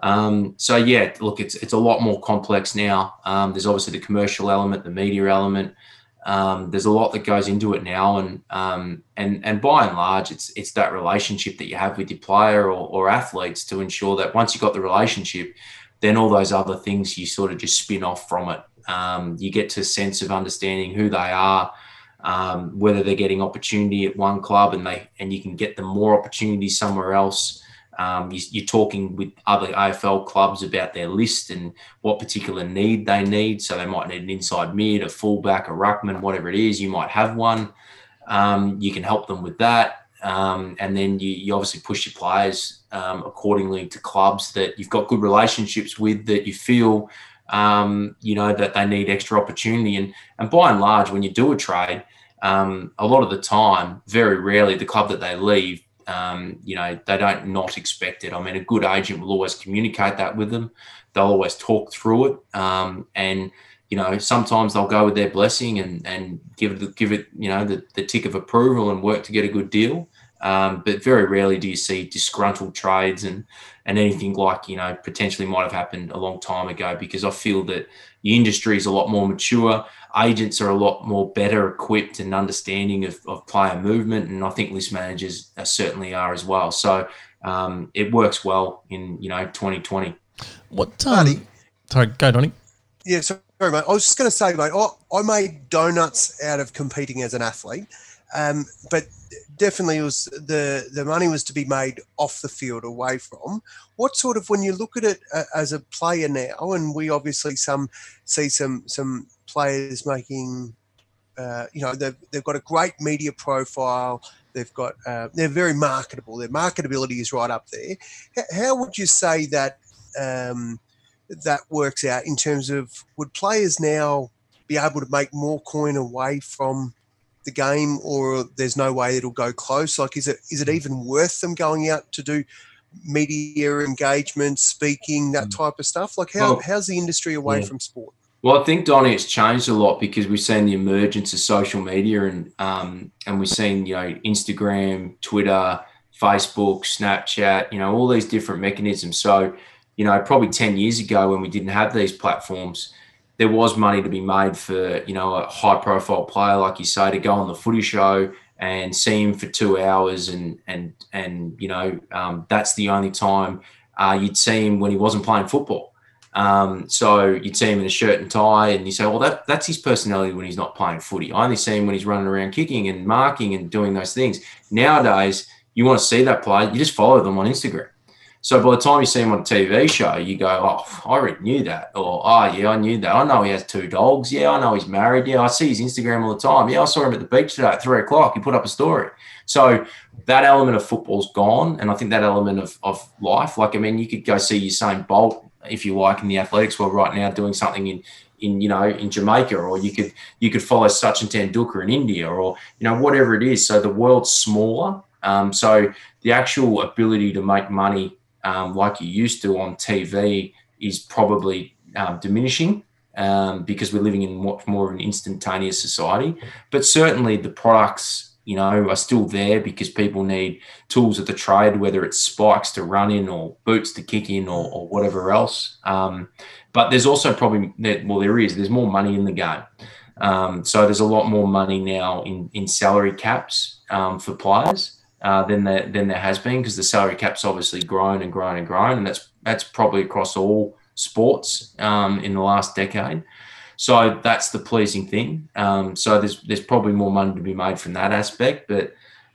Speaker 2: So look, it's a lot more complex now. There's obviously the commercial element, the media element. There's a lot that goes into it now, and by and large, it's that relationship that you have with your player or athletes, to ensure that once you've got the relationship, then all those other things you sort of just spin off from it. You get to a sense of understanding who they are, whether they're getting opportunity at one club and you can get them more opportunities somewhere else. You're talking with other AFL clubs about their list and what particular need they need. So they might need an inside mid, a fullback, a ruckman, whatever it is. You might have one. You can help them with that. And then you obviously push your players accordingly to clubs that you've got good relationships with, that you feel, that they need extra opportunity. And by and large, when you do a trade, a lot of the time, very rarely, the club that they leave they don't not expect it. I mean, a good agent will always communicate that with them. They'll always talk through it, and sometimes they'll go with their blessing and give it the tick of approval and work to get a good deal. But very rarely do you see disgruntled trades and anything like, potentially might have happened a long time ago, because I feel that the industry is a lot more mature. Agents are a lot more better equipped and understanding of player movement. And I think list managers certainly are as well. So it works well in, 2020.
Speaker 1: What, sorry, go Donny.
Speaker 3: Yeah, sorry, mate. I was just going to say, mate, I made donuts out of competing as an athlete, but definitely it was the money was to be made off the field, away from. What sort of, when you look at it as a player now, and we obviously see some players making, they've got a great media profile. They've got they're very marketable. Their marketability is right up there. How would you say that that works out in terms of, would players now be able to make more coin away from the game, or there's no way it'll go close? Like, is it even worth them going out to do media engagement, speaking, that type of stuff? Like, how's the industry away from sport?
Speaker 2: Well, I think, Donnie, it's changed a lot because we've seen the emergence of social media and we've seen, Instagram, Twitter, Facebook, Snapchat, all these different mechanisms. So, probably 10 years ago when we didn't have these platforms, there was money to be made for, a high profile player, like you say, to go on the footy show and see him for 2 hours. And that's the only time you'd see him when he wasn't playing football. So you'd see him in a shirt and tie and you say, well, that's his personality when he's not playing footy. I only see him when he's running around kicking and marking and doing those things. Nowadays, you want to see that player, you just follow them on Instagram. So by the time you see him on a TV show, you go, oh, I already knew that. Or, oh, yeah, I knew that. I know he has 2 dogs. Yeah, I know he's married. Yeah, I see his Instagram all the time. Yeah, I saw him at the beach today at 3:00. He put up a story. So that element of football's gone. And I think that element of life, you could go see Usain Bolt, if you like, in the athletics world right now, doing something in Jamaica, or you could follow Sachin Tendulkar in India, or, whatever it is. So the world's smaller. So the actual ability to make money like you used to on TV is probably diminishing because we're living in much more of an instantaneous society. But certainly the products, are still there because people need tools of the trade, whether it's spikes to run in or boots to kick in or whatever else. But there's also there's more money in the game. So there's a lot more money now in salary caps for players. Than there has been, because the salary cap's obviously grown and grown and grown, and that's probably across all sports in the last decade. So that's the pleasing thing. So there's probably more money to be made from that aspect, but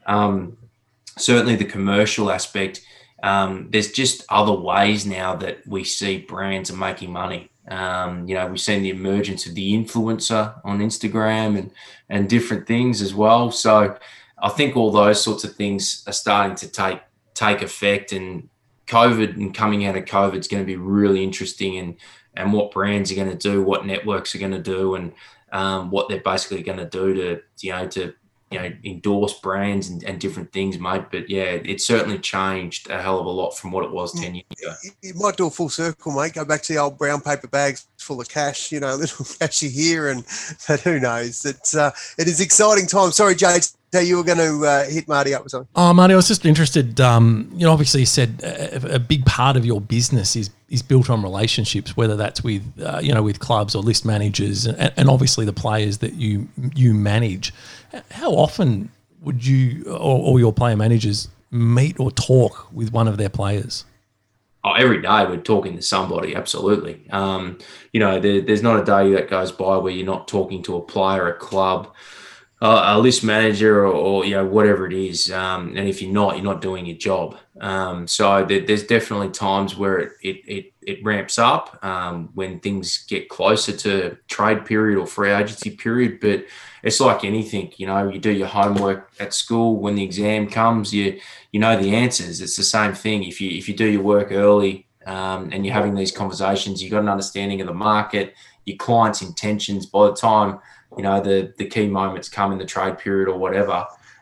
Speaker 2: certainly the commercial aspect, there's just other ways now that we see brands are making money. We've seen the emergence of the influencer on Instagram and different things as well. So I think all those sorts of things are starting to take effect, and COVID and coming out of COVID is going to be really interesting, and what brands are going to do, what networks are going to do, and what they're basically going to do to endorse brands and different things, mate. But yeah, it's certainly changed a hell of a lot from what it was 10 years ago.
Speaker 3: You might do a full circle, mate. Go back to the old brown paper bags full of cash, little cashy here, but who knows? It is exciting time. Sorry, Jade. So you were going to hit Marty up with something.
Speaker 1: Oh, Marty, I was just interested. Obviously you said a big part of your business is built on relationships, whether that's with with clubs or list managers, and obviously the players that you manage. How often would you or your player managers meet or talk with one of their players?
Speaker 2: Oh, every day we're talking to somebody, absolutely. There's not a day that goes by where you're not talking to a player, a club, a list manager, or whatever it is. And if you're not doing your job. So there's definitely times where it ramps up when things get closer to trade period or free agency period. But it's like anything, you do your homework at school. When the exam comes, you know the answers. It's the same thing. If you do your work early and you're having these conversations, you've got an understanding of the market, your client's intentions. By the time the key moments come in the trade period or whatever,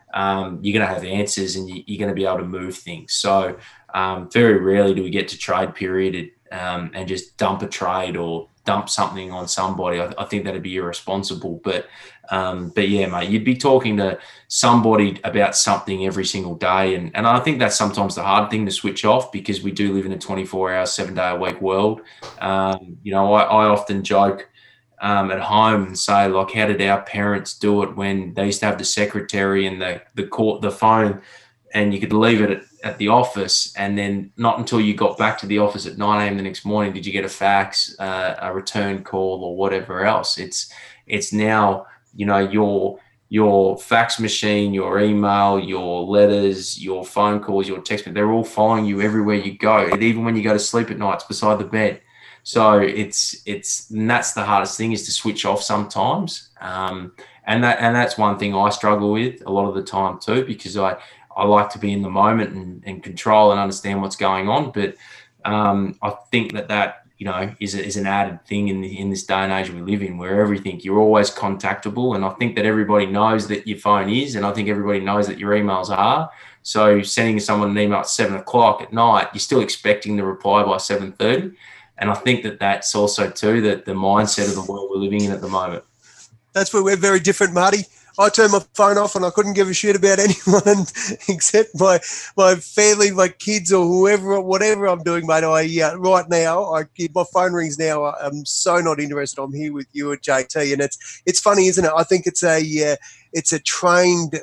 Speaker 2: you're going to have answers and you're going to be able to move things. So very rarely do we get to trade period and just dump a trade or dump something on somebody. I think that'd be irresponsible. But yeah, mate, you'd be talking to somebody about something every single day. And I think that's sometimes the hard thing to switch off, because we do live in a 24-hour, 7-day-a-week world. You know, I often joke at home and say, like, how did our parents do it when they used to have the secretary and the phone, and you could leave it at the office, and then not until you got back to the office at 9 a.m. the next morning did you get a fax, a return call, or whatever else. It's now, you know, your fax machine, your email, your letters, your phone calls, your text, they're all following you everywhere you go. And even when you go to sleep at night, it's beside the bed. So and that's the hardest thing, is to switch off sometimes. And that's one thing I struggle with a lot of the time too, because I like to be in the moment and control and understand what's going on. But I think that you know is an added thing in this day and age we live in, where you're always contactable. And I think that everybody knows that your phone is, and I think everybody knows that your emails are. So sending someone an email at 7 o'clock at night, you're still expecting the reply by 7:30. And I think that's also too the mindset of the world we're living in at the moment.
Speaker 3: That's where we're very different, Marty. I turned my phone off and I couldn't give a shit about anyone except my family, my kids, or whoever, whatever I'm doing, mate. Right now, my phone rings now. I'm so not interested. I'm here with you at JT, and it's funny, isn't it? I think it's a trained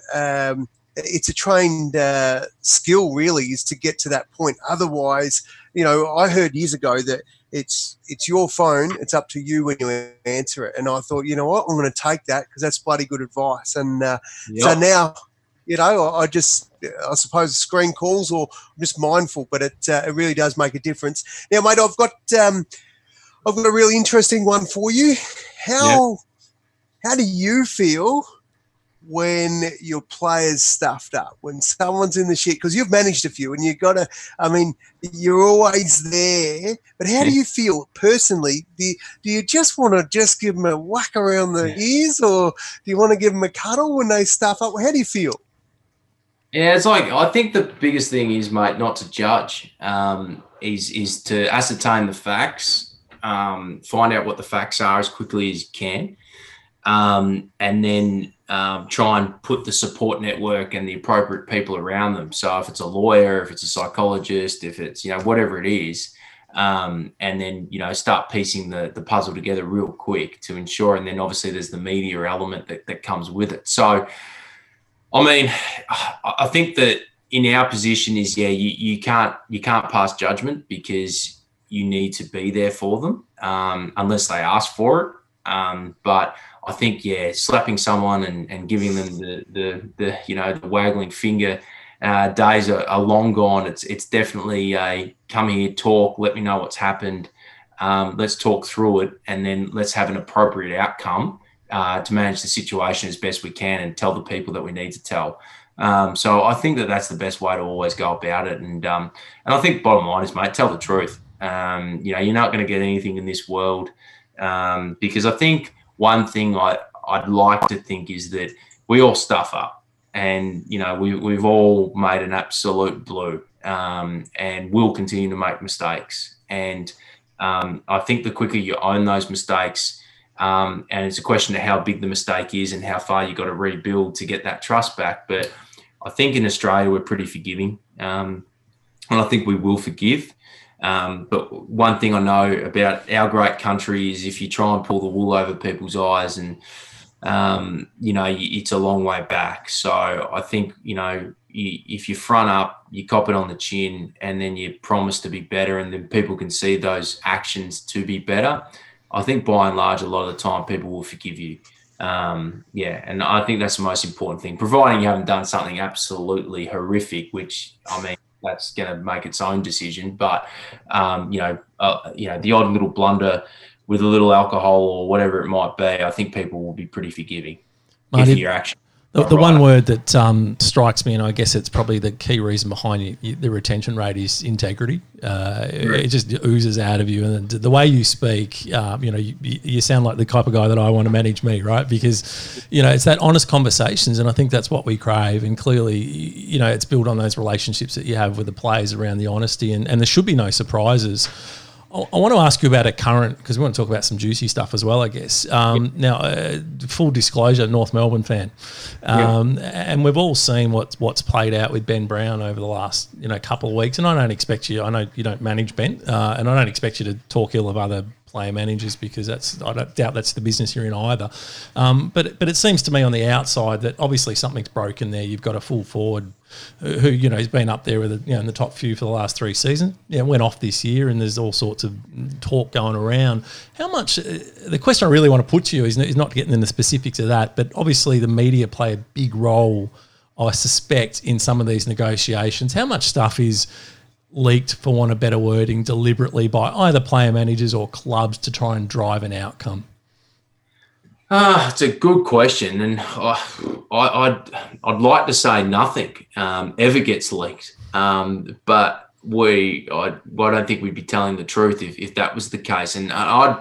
Speaker 3: skill, really, is to get to that point. Otherwise, you know, I heard years ago that it's your phone. It's up to you when you answer it. And I thought, you know what, I'm going to take that because that's bloody good advice. And so now, you know, I suppose screen calls, or I'm just mindful, but it really does make a difference. Now, mate, I've got a really interesting one for you. How do you feel when your players stuffed up, when someone's in the shit? Because you've managed a few and you've got to, I mean, you're always there. But how do you feel personally? Do you just want to just give them a whack around the ears, or do you want to give them a cuddle when they stuff up? How do you feel?
Speaker 2: Yeah, it's like, I think the biggest thing is, mate, not to judge, is to ascertain the facts, find out what the facts are as quickly as you can, and then try and put the support network and the appropriate people around them. So if it's a lawyer, if it's a psychologist, if it's, you know, whatever it is, and then, you know, start piecing the puzzle together real quick to ensure. And then obviously there's the media element that comes with it. So, I mean, I think that in our position is, you can't pass judgment, because you need to be there for them, unless they ask for it. But I think, slapping someone and giving them the you know, the waggling finger days are long gone. It's definitely a come here, talk, let me know what's happened. Let's talk through it, and then let's have an appropriate outcome to manage the situation as best we can and tell the people that we need to tell. So I think that's the best way to always go about it. And I think bottom line is, mate, tell the truth. You know, you're not going to get anything in this world, because I think one thing I'd like to think is that we all stuff up, and, you know, we've all made an absolute blue, and we'll continue to make mistakes. And I think the quicker you own those mistakes, and it's a question of how big the mistake is and how far you got to rebuild to get that trust back. But I think in Australia we're pretty forgiving, and I think we will forgive. But one thing I know about our great country is, if you try and pull the wool over people's eyes, and you know, it's a long way back. So I think, you know, if you front up, you cop it on the chin, and then you promise to be better, and then people can see those actions to be better, I think by and large, a lot of the time people will forgive you. And I think that's the most important thing, providing you haven't done something absolutely horrific, which, I mean, that's going to make its own decision. But, you know, the odd little blunder with a little alcohol or whatever it might be, I think people will be pretty forgiving.
Speaker 1: Marty,
Speaker 2: if your action.
Speaker 1: The one word that strikes me, and I guess it's probably the key reason behind the retention rate, is integrity. It just oozes out of you, and the way you speak, you sound like the type of guy that I want to manage me, right? Because it's that honest conversations, and I think that's what we crave. And clearly, it's built on those relationships that you have with the players around the honesty, and there should be no surprises. I want to ask you about a current, because we want to talk about some juicy stuff as well, I guess. Now, full disclosure, North Melbourne fan. And we've all seen what's played out with Ben Brown over the last couple of weeks. And I don't expect you, I know you don't manage Ben, and I don't expect you to talk ill of other player managers, because I don't doubt that's the business you're in either. But it seems to me on the outside that obviously something's broken there. You've got a full forward who has been up there with in the top few for the last 3 seasons. Went off this year, and there's all sorts of talk going around. How much? The question I really want to put to you is not getting into the specifics of that, but obviously the media play a big role, I suspect, in some of these negotiations. How much stuff is leaked, for want of better wording, deliberately by either player managers or clubs to try and drive an outcome?
Speaker 2: It's a good question, and I'd like to say nothing ever gets leaked, but I don't think we'd be telling the truth if that was the case. And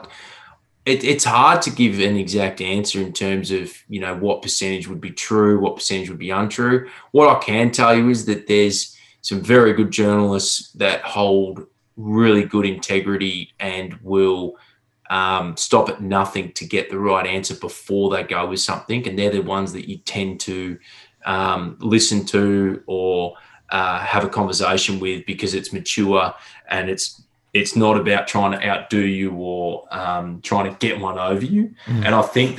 Speaker 2: it's hard to give an exact answer in terms of what percentage would be true, what percentage would be untrue. What I can tell you is that there's some very good journalists that hold really good integrity and will stop at nothing to get the right answer before they go with something. And they're the ones that you tend to listen to or have a conversation with, because it's mature and it's not about trying to outdo you or trying to get one over you. And I think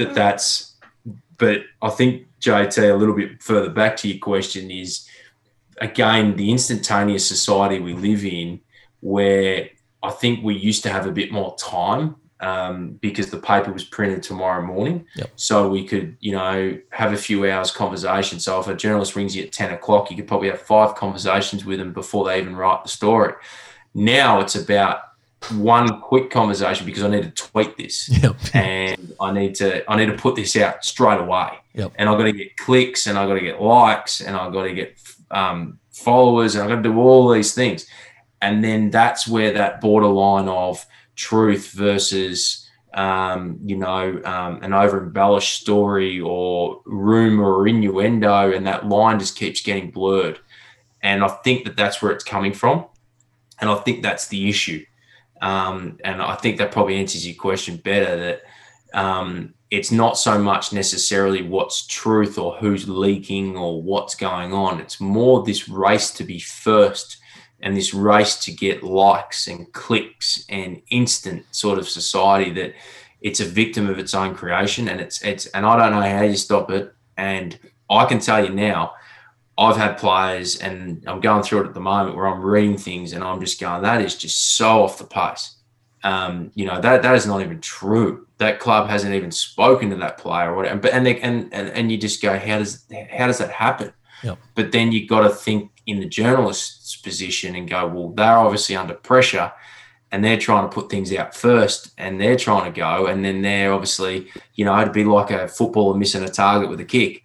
Speaker 2: but I think, JT, a little bit further back to your question is, again, the instantaneous society we live in, where I think we used to have a bit more time because the paper was printed tomorrow morning.
Speaker 1: Yep.
Speaker 2: So we could, have a few hours conversation. So if a journalist rings you at 10 o'clock, you could probably have 5 conversations with them before they even write the story. Now it's about one quick conversation, because I need to tweet this.
Speaker 1: Yep.
Speaker 2: And I need to put this out straight away.
Speaker 1: Yep.
Speaker 2: And I've got to get clicks, and I've got to get likes, and I've got to get followers, and I've got to do all these things. And then that's where that borderline of truth versus, an over-embellished story or rumor or innuendo, and that line just keeps getting blurred. And I think that's where it's coming from. And I think that's the issue. And I think that probably answers your question better, that it's not so much necessarily what's truth or who's leaking or what's going on. It's more this race to be first and this race to get likes and clicks and instant sort of society, that it's a victim of its own creation. And and I don't know how you stop it. And I can tell you now, I've had players, and I'm going through it at the moment, where I'm reading things and I'm just going, that is just so off the pace. That is not even true. That club hasn't even spoken to that player or whatever. But and you just go, how does that happen?
Speaker 1: Yep.
Speaker 2: But then you've got to think in the journalist's position and go, well, they're obviously under pressure, and they're trying to put things out first, and they're trying to go, and then they're obviously, it'd be like a footballer missing a target with a kick.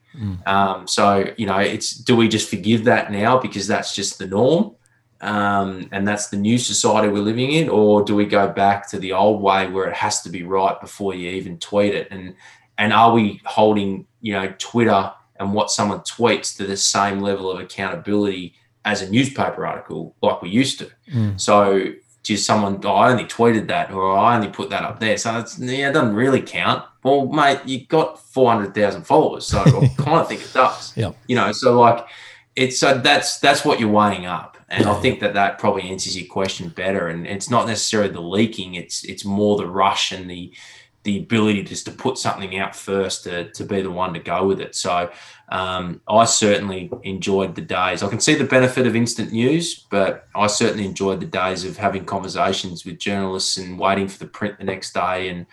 Speaker 2: It's, do we just forgive that now because that's just the norm? And that's the new society we're living in, or do we go back to the old way where it has to be right before you even tweet it? And are we holding, Twitter and what someone tweets to the same level of accountability as a newspaper article like we used to? So just someone, I only tweeted that, or I only put that up there. So it doesn't really count. Well, mate, you got 400,000 followers, so I kind of think it does.
Speaker 1: Yeah.
Speaker 2: So that's what you're weighing up. And I think that probably answers your question better. And it's not necessarily the leaking; it's more the rush and the ability just to put something out first to be the one to go with it. So I certainly enjoyed the days. I can see the benefit of instant news, but I certainly enjoyed the days of having conversations with journalists and waiting for the print the next day. And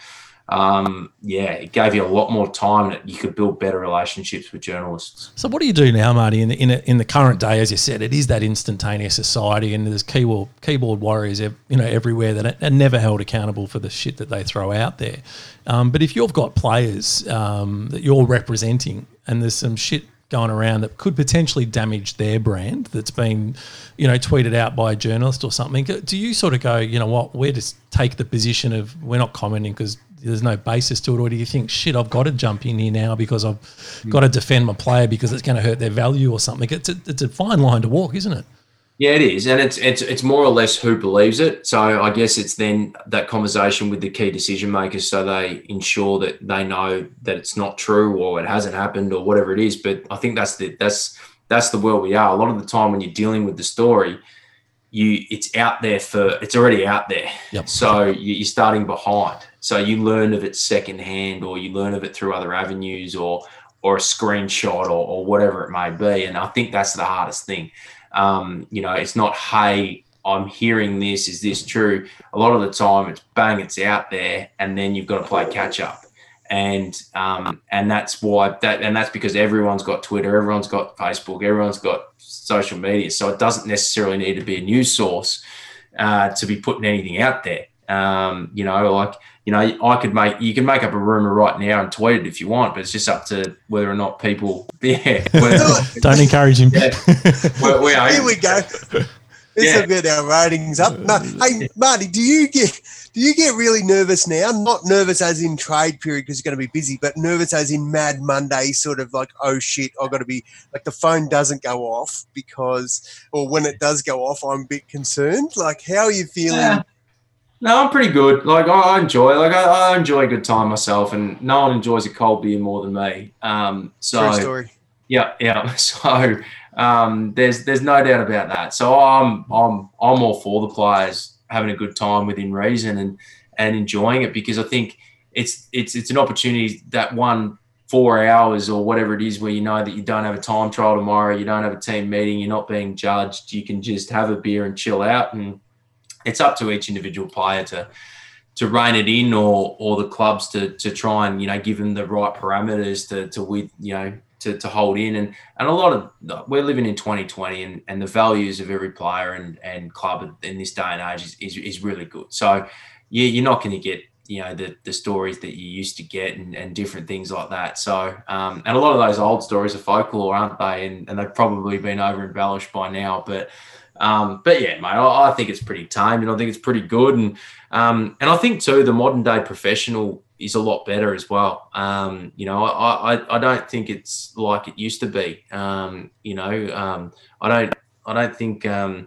Speaker 2: it gave you a lot more time, and you could build better relationships with journalists.
Speaker 1: So what do you do now, Marty, in the current day? As you said, it is that instantaneous society, and there's keyboard warriors everywhere that are never held accountable for the shit that they throw out there. But if you've got players that you're representing, and there's some shit going around that could potentially damage their brand that's been, tweeted out by a journalist or something, do you sort of go, you know what, we're just take the position of we're not commenting because there's no basis to it, or do you think, shit, I've got to jump in here now because I've got to defend my player because it's going to hurt their value or something? It's a fine line to walk, isn't it?
Speaker 2: Yeah, it is, and it's more or less who believes it. So I guess it's then that conversation with the key decision makers, so they ensure that they know that it's not true or it hasn't happened or whatever it is. But I think that's the world we are. A lot of the time when you're dealing with the story, it's already out there.
Speaker 1: Yep.
Speaker 2: So you're starting behind. So you learn of it secondhand, or you learn of it through other avenues, or a screenshot, or whatever it may be. And I think that's the hardest thing. It's not, hey, I'm hearing this. Is this true? A lot of the time it's bang, it's out there, and then you've got to play catch up. And that's why and that's because everyone's got Twitter, everyone's got Facebook, everyone's got social media. So it doesn't necessarily need to be a news source to be putting anything out there. You can make up a rumor right now and tweet it if you want, but it's just up to whether or not people. Yeah,
Speaker 1: don't encourage him.
Speaker 2: Yeah.
Speaker 3: Here we go. This will get our ratings up. No, hey, Marty, do you get really nervous now? Not nervous as in trade period because you're going to be busy, but nervous as in Mad Monday, sort of like, oh shit, I've got to be like the phone doesn't go off or when it does go off, I'm a bit concerned. Like, how are you feeling?
Speaker 2: Yeah. No, I'm pretty good. Like I enjoy a good time myself, and no one enjoys a cold beer more than me.
Speaker 3: True story.
Speaker 2: Yeah. So there's no doubt about that. So I'm all for the players having a good time within reason and enjoying it, because I think it's an opportunity, that 4 hours or whatever it is, where you know that you don't have a time trial tomorrow, you don't have a team meeting, you're not being judged, you can just have a beer and chill out. And it's up to each individual player to rein it in, or the clubs to try and give them the right parameters to hold in. And a lot of, we're living in 2020, and the values of every player and club in this day and age is really good. So you're not going to get the stories that you used to get and different things like that. So and a lot of those old stories are folklore, aren't they? And they've probably been over embellished by now, but yeah, mate, I think it's pretty tame, and I think it's pretty good. And I think too, the modern day professional is a lot better as well. I don't think it's like it used to be. I don't think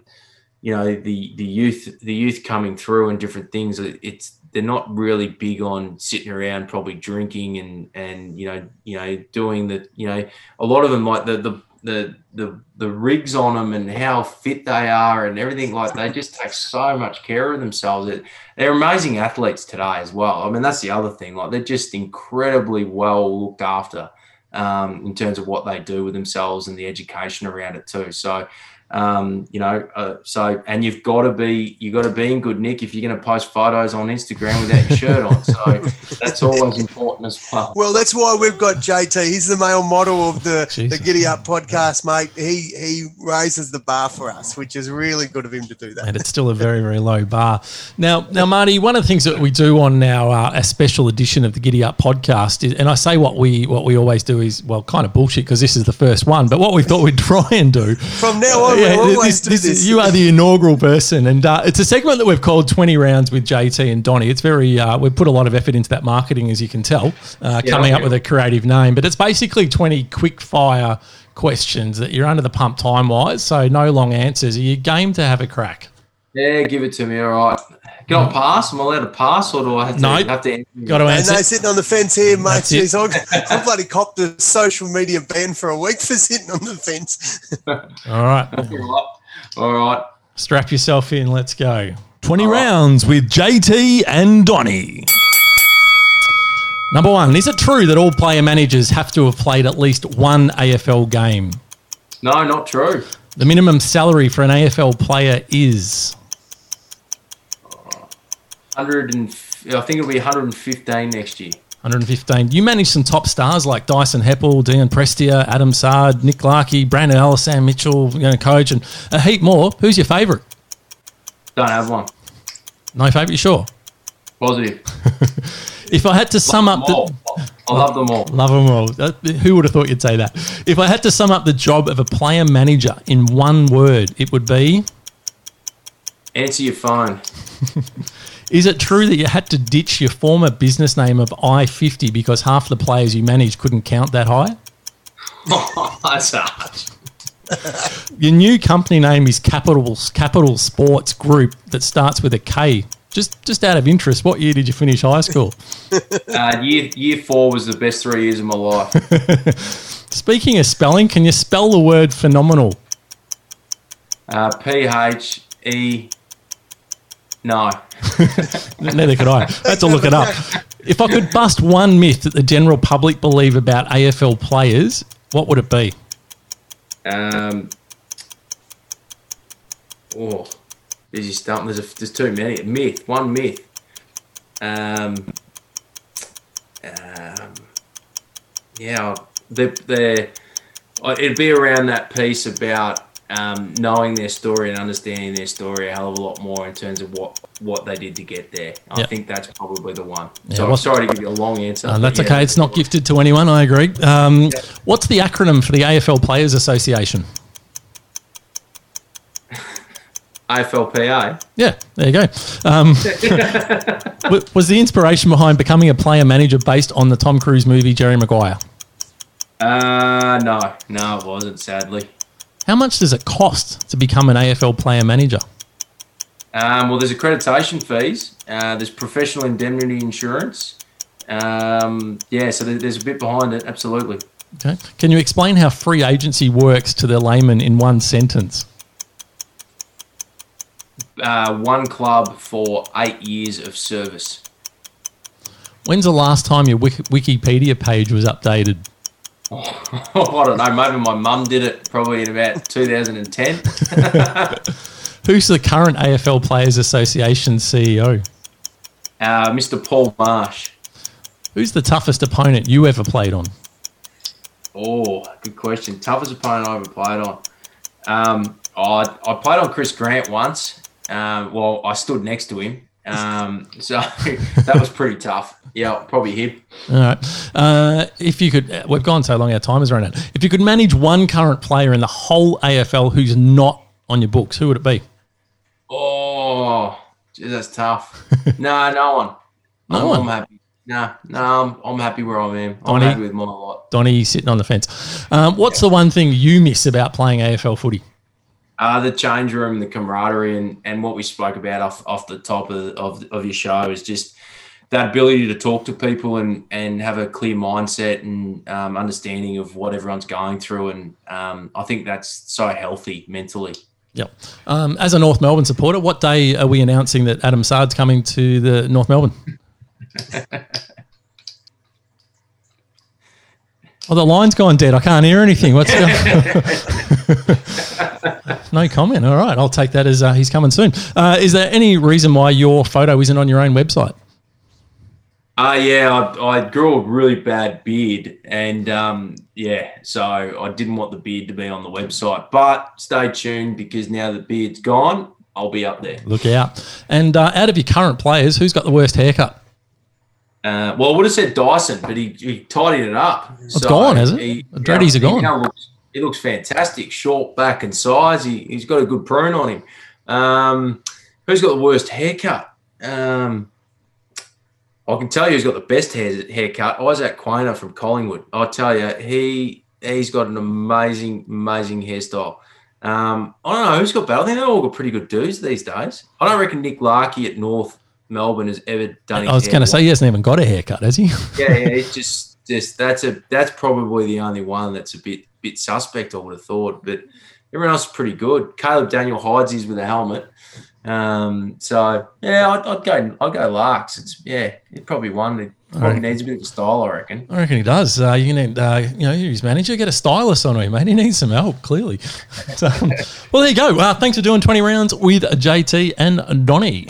Speaker 2: the youth coming through and different things, they're not really big on sitting around probably drinking and doing a lot of them, like the rigs on them and how fit they are and everything, like they just take so much care of themselves. They're amazing athletes today as well. I mean, that's the other thing, like they're just incredibly well looked after in terms of what they do with themselves and the education around it too. So and you've got to be in good nick if you're going to post photos on Instagram without your shirt on. So that's always important as well.
Speaker 3: Well, that's why we've got JT. He's the male model of the Giddy Up podcast, mate. He raises the bar for us, which is really good of him to do that.
Speaker 1: And it's still a very, very low bar. Now, Marty, one of the things that we do on a special edition of the Giddy Up podcast is, and I say what we always do is, well, kind of bullshit because this is the first one, but what we thought we'd try and do
Speaker 3: from now on.
Speaker 1: You are the inaugural person, and it's a segment that we've called 20 Rounds with JT and Donnie. It's very we've put a lot of effort into that marketing, as you can tell, coming up with a creative name. But it's basically 20 quick fire questions that you're under the pump time wise, so no long answers. Are you game to have a crack?
Speaker 2: Yeah, give it to me. All right. Can I pass? Am I allowed to pass, or do I have to?
Speaker 1: Got to answer.
Speaker 3: No, sitting on the fence here, mate. Jeez, I bloody copped a social media ban for a week for sitting on the fence.
Speaker 1: All right.
Speaker 2: All right.
Speaker 1: Strap yourself in. Let's go. 20 rounds with JT and Donnie. Number one, is it true that all player managers have to have played at least one AFL game?
Speaker 2: No, not true.
Speaker 1: The minimum salary for an AFL player is?
Speaker 2: I think it'll be 115 next year.
Speaker 1: 115. You manage some top stars like Dyson Heppel, Dion Prestia, Adam Sard, Nick Larkey, Brandon Ellis, Sam Mitchell, coach, and a heap more. Who's your favourite?
Speaker 2: Don't have one.
Speaker 1: No favourite, you sure?
Speaker 2: Positive.
Speaker 1: If I had to sum up
Speaker 2: I I love them all.
Speaker 1: Love them all. Who would have thought you'd say that? If I had to sum up the job of a player manager in one word, it would be?
Speaker 2: Answer your phone.
Speaker 1: Is it true that you had to ditch your former business name of I-50 because half the players you managed couldn't count that high?
Speaker 2: Oh, that's hard.
Speaker 1: Your new company name is Capital Sports Group that starts with a K. Just out of interest, what year did you finish high school?
Speaker 2: Year 4 was the best 3 years of my life.
Speaker 1: Speaking of spelling, can you spell the word phenomenal?
Speaker 2: P-H-E... No.
Speaker 1: Neither could I. I had to look it up. If I could bust one myth that the general public believe about AFL players, what would it be?
Speaker 2: Busy stump. There's too many. One myth. It'd be around that piece about knowing their story and understanding their story a hell of a lot more in terms of what they did to get there. I think that's probably the one. So I'm sorry to give you a long answer.
Speaker 1: That's okay. It's not gifted to anyone. I agree. What's the acronym for the AFL Players Association?
Speaker 2: AFLPA.
Speaker 1: Yeah, there you go. Was the inspiration behind becoming a player manager based on the Tom Cruise movie Jerry Maguire?
Speaker 2: No, it wasn't, sadly.
Speaker 1: How much does it cost to become an AFL player manager?
Speaker 2: Well, there's accreditation fees. There's professional indemnity insurance. So there's a bit behind it, absolutely.
Speaker 1: Okay. Can you explain how free agency works to the layman in one sentence?
Speaker 2: One club for 8 years of service.
Speaker 1: When's the last time your Wikipedia page was updated?
Speaker 2: I don't know. Maybe my mum did it probably in about 2010.
Speaker 1: Who's the current AFL Players Association CEO?
Speaker 2: Mr. Paul Marsh.
Speaker 1: Who's the toughest opponent you ever played on?
Speaker 2: Oh, good question. Toughest opponent I ever played on. I played on Chris Grant once. I stood next to him. So that was pretty tough. Yeah, probably him.
Speaker 1: All right. If you could, we've gone so long, our time is running out. If you could manage one current player in the whole AFL who's not on your books, who would it be?
Speaker 2: Oh, geez, that's tough. No one.
Speaker 1: No one?
Speaker 2: I'm happy. I'm happy where I am. I'm happy with my lot.
Speaker 1: Donnie sitting on the fence. What's the one thing you miss about playing AFL footy?
Speaker 2: The change room, the camaraderie, and what we spoke about off the top of your show is just that ability to talk to people and have a clear mindset and understanding of what everyone's going through. And I think that's so healthy mentally.
Speaker 1: Yep. As a North Melbourne supporter, what day are we announcing that Adam Saad's coming to the North Melbourne? Oh, the line's gone dead. I can't hear anything. What's going No comment. All right. I'll take that as he's coming soon. Is there any reason why your photo isn't on your own website?
Speaker 2: I grew a really bad beard and, so I didn't want the beard to be on the website. But stay tuned because now the beard's gone, I'll be up there.
Speaker 1: Look out. And out of your current players, who's got the worst haircut?
Speaker 2: I would have said Dyson, but he tidied it up.
Speaker 1: It's gone, hasn't it? The dreadies are gone.
Speaker 2: He looks fantastic, short back and size. He's got a good prune on him. Who's got the worst haircut? I can tell you who's got the best haircut. Isaac Quainer from Collingwood. I'll tell you, he's got an amazing hairstyle. I don't know who's got better. I think they've all got pretty good dudes these days. I don't reckon Nick Larkey at North Melbourne has ever done.
Speaker 1: I was going to say he hasn't even got a haircut, has he?
Speaker 2: Yeah, it's just that's probably the only one that's a bit suspect, I would have thought, but everyone else is pretty good. Caleb Daniel hides his with a helmet. I'd go Larks. He probably won. He probably needs a bit of a style, I reckon.
Speaker 1: I reckon he does. You need, you're his manager, get a stylist on him, mate. He needs some help, clearly. So, well, there you go. Thanks for doing 20 rounds with JT and Donnie.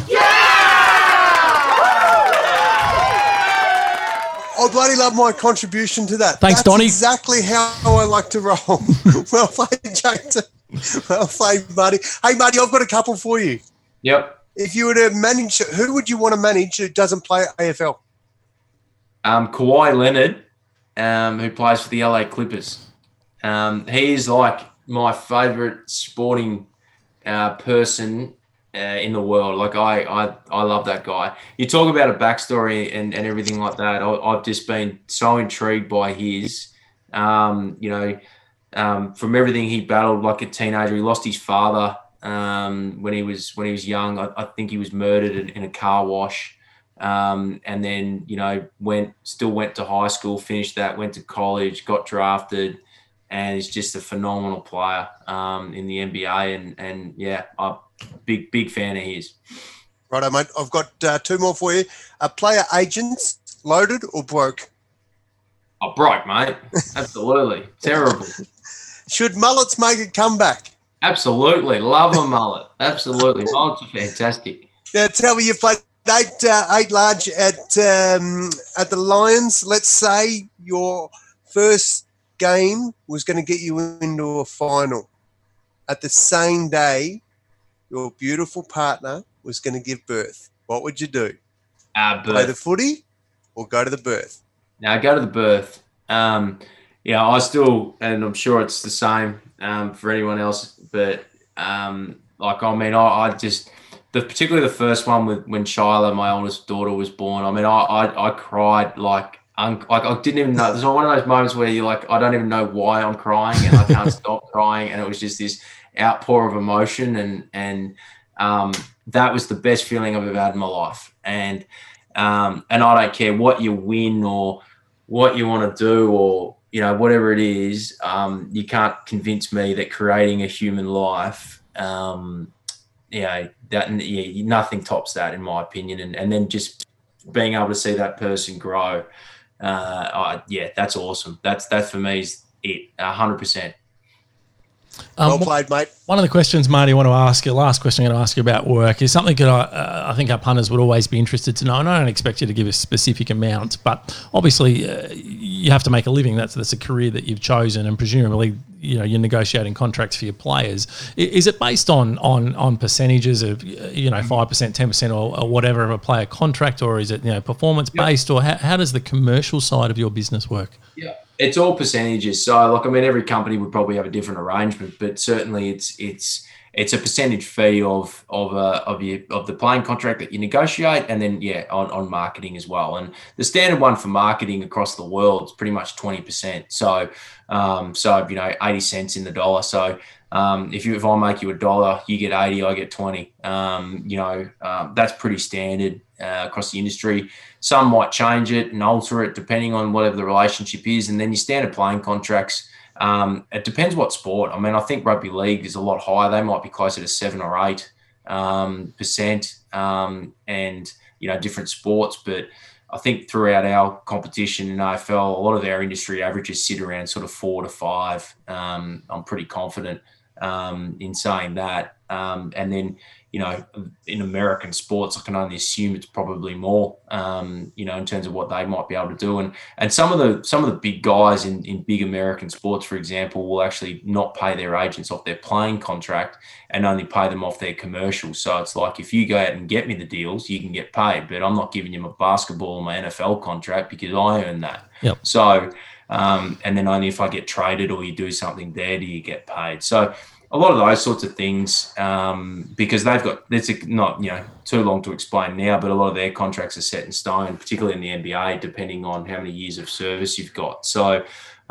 Speaker 3: I bloody love my contribution to that.
Speaker 1: Thanks, Donnie.
Speaker 3: That's exactly how I like to roll. Well played, JT. Well played, Marty. Hey, Marty, I've got a couple for you.
Speaker 2: Yep.
Speaker 3: If you were to manage, who would you want to manage who doesn't play AFL?
Speaker 2: Kawhi Leonard who plays for the LA Clippers. He is like my favourite sporting person in the world. Like I love that guy. You talk about a backstory and everything like that. I've just been so intrigued by his, from everything he battled like a teenager. He lost his father when he was young. I think he was murdered in a car wash. And then, went to high school, finished that, went to college, got drafted, and he's just a phenomenal player in the NBA. And yeah, I'm big fan of his.
Speaker 3: Righto, mate. I've got two more for you. Player agents, loaded or broke?
Speaker 2: Oh, broke, mate. Absolutely. Terrible.
Speaker 3: Should mullets make a comeback?
Speaker 2: Absolutely. Love a mullet. Absolutely. Mullets are fantastic.
Speaker 3: Now, tell me, you played eight large at the Lions. Let's say your first game was going to get you into a final. At the same day, your beautiful partner was going to give birth. What would you do?
Speaker 2: Birth.
Speaker 3: Play the footy or go to the birth?
Speaker 2: Now, go to the birth. I still, and I'm sure it's the same for anyone else, but particularly the first one when Shyla, my oldest daughter, was born. I mean, I cried like I didn't even know. There's one of those moments where you're like, I don't even know why I'm crying, and I can't stop crying, and it was just this outpour of emotion, and that was the best feeling I've ever had in my life. And I don't care what you win or what you want to do or whatever it is. You can't convince me that creating a human life, nothing tops that, in my opinion. And then just being able to see that person grow, that's awesome. That for me is it, 100%.
Speaker 3: Well played, mate.
Speaker 1: One of the questions, Marty, I want to ask you, last question I'm going to ask you about work, is something that I think our punters would always be interested to know. And I don't expect you to give a specific amount, but obviously you have to make a living. That's a career that you've chosen, and presumably you're negotiating contracts for your players. Is it based on percentages of 5%, 10%, or whatever of a player contract, or is it performance based, or how does the commercial side of your business work?
Speaker 2: Yeah. It's all percentages. So, every company would probably have a different arrangement, but certainly it's a percentage fee of the playing contract that you negotiate, and then on marketing as well. And the standard one for marketing across the world is pretty much 20%. So 80 cents in the dollar. So if I make you $1, you get 80, I get 20. That's pretty standard across the industry. Some might change it and alter it depending on whatever the relationship is. And then your standard playing contracts, it depends what sport. I mean, I think rugby league is a lot higher. They might be closer to 7 or 8%, and different sports. But I think throughout our competition in AFL, a lot of our industry averages sit around sort of 4 to 5. I'm pretty confident in saying that. And then, in American sports, I can only assume it's probably more, in terms of what they might be able to do. And some of the big guys in big American sports, for example, will actually not pay their agents off their playing contract and only pay them off their commercials. So it's like, if you go out and get me the deals, you can get paid, but I'm not giving you my basketball or my NFL contract because I earn that.
Speaker 1: Yep.
Speaker 2: So, and then only if I get traded or you do something there do you get paid. So a lot of those sorts of things, because it's not too long to explain now, but a lot of their contracts are set in stone, particularly in the NBA, depending on how many years of service you've got. So,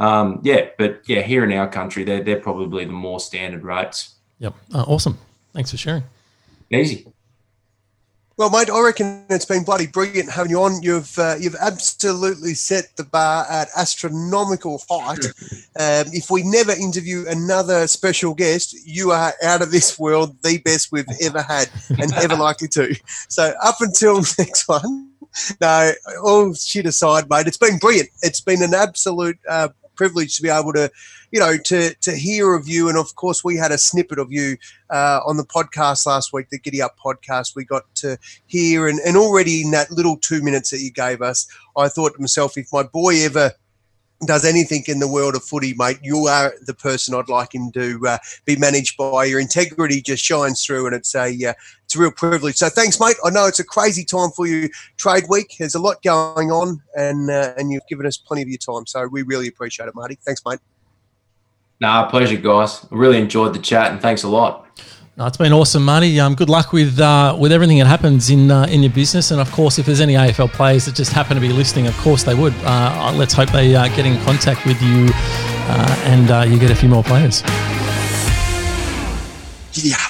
Speaker 2: here in our country, they're probably the more standard rates.
Speaker 1: Yep. Awesome. Thanks for sharing.
Speaker 2: Easy.
Speaker 3: Well, mate, I reckon it's been bloody brilliant having you on. You've absolutely set the bar at astronomical height. If we never interview another special guest, you are out of this world, the best we've ever had and ever likely to. So up until next one, no, all shit aside, mate, it's been brilliant. It's been an absolute privilege to be able to, to hear of you. And of course, we had a snippet of you on the podcast last week, the Giddy Up podcast. We got to hear, and already in that little 2 minutes that you gave us, I thought to myself, if my boy ever does anything in the world of footy, mate, you are the person I'd like him to be managed by. Your integrity just shines through, and it's a real privilege. So thanks, mate. I know it's a crazy time for you, trade week. There's a lot going on, and you've given us plenty of your time. So we really appreciate it, Marty. Thanks, mate.
Speaker 2: Pleasure, guys. I really enjoyed the chat, and thanks a lot.
Speaker 1: No, it's been awesome, Marty. Good luck with everything that happens in your business, and of course, if there's any AFL players that just happen to be listening, of course they would. Let's hope they get in contact with you, and you get a few more players.
Speaker 3: Yeah.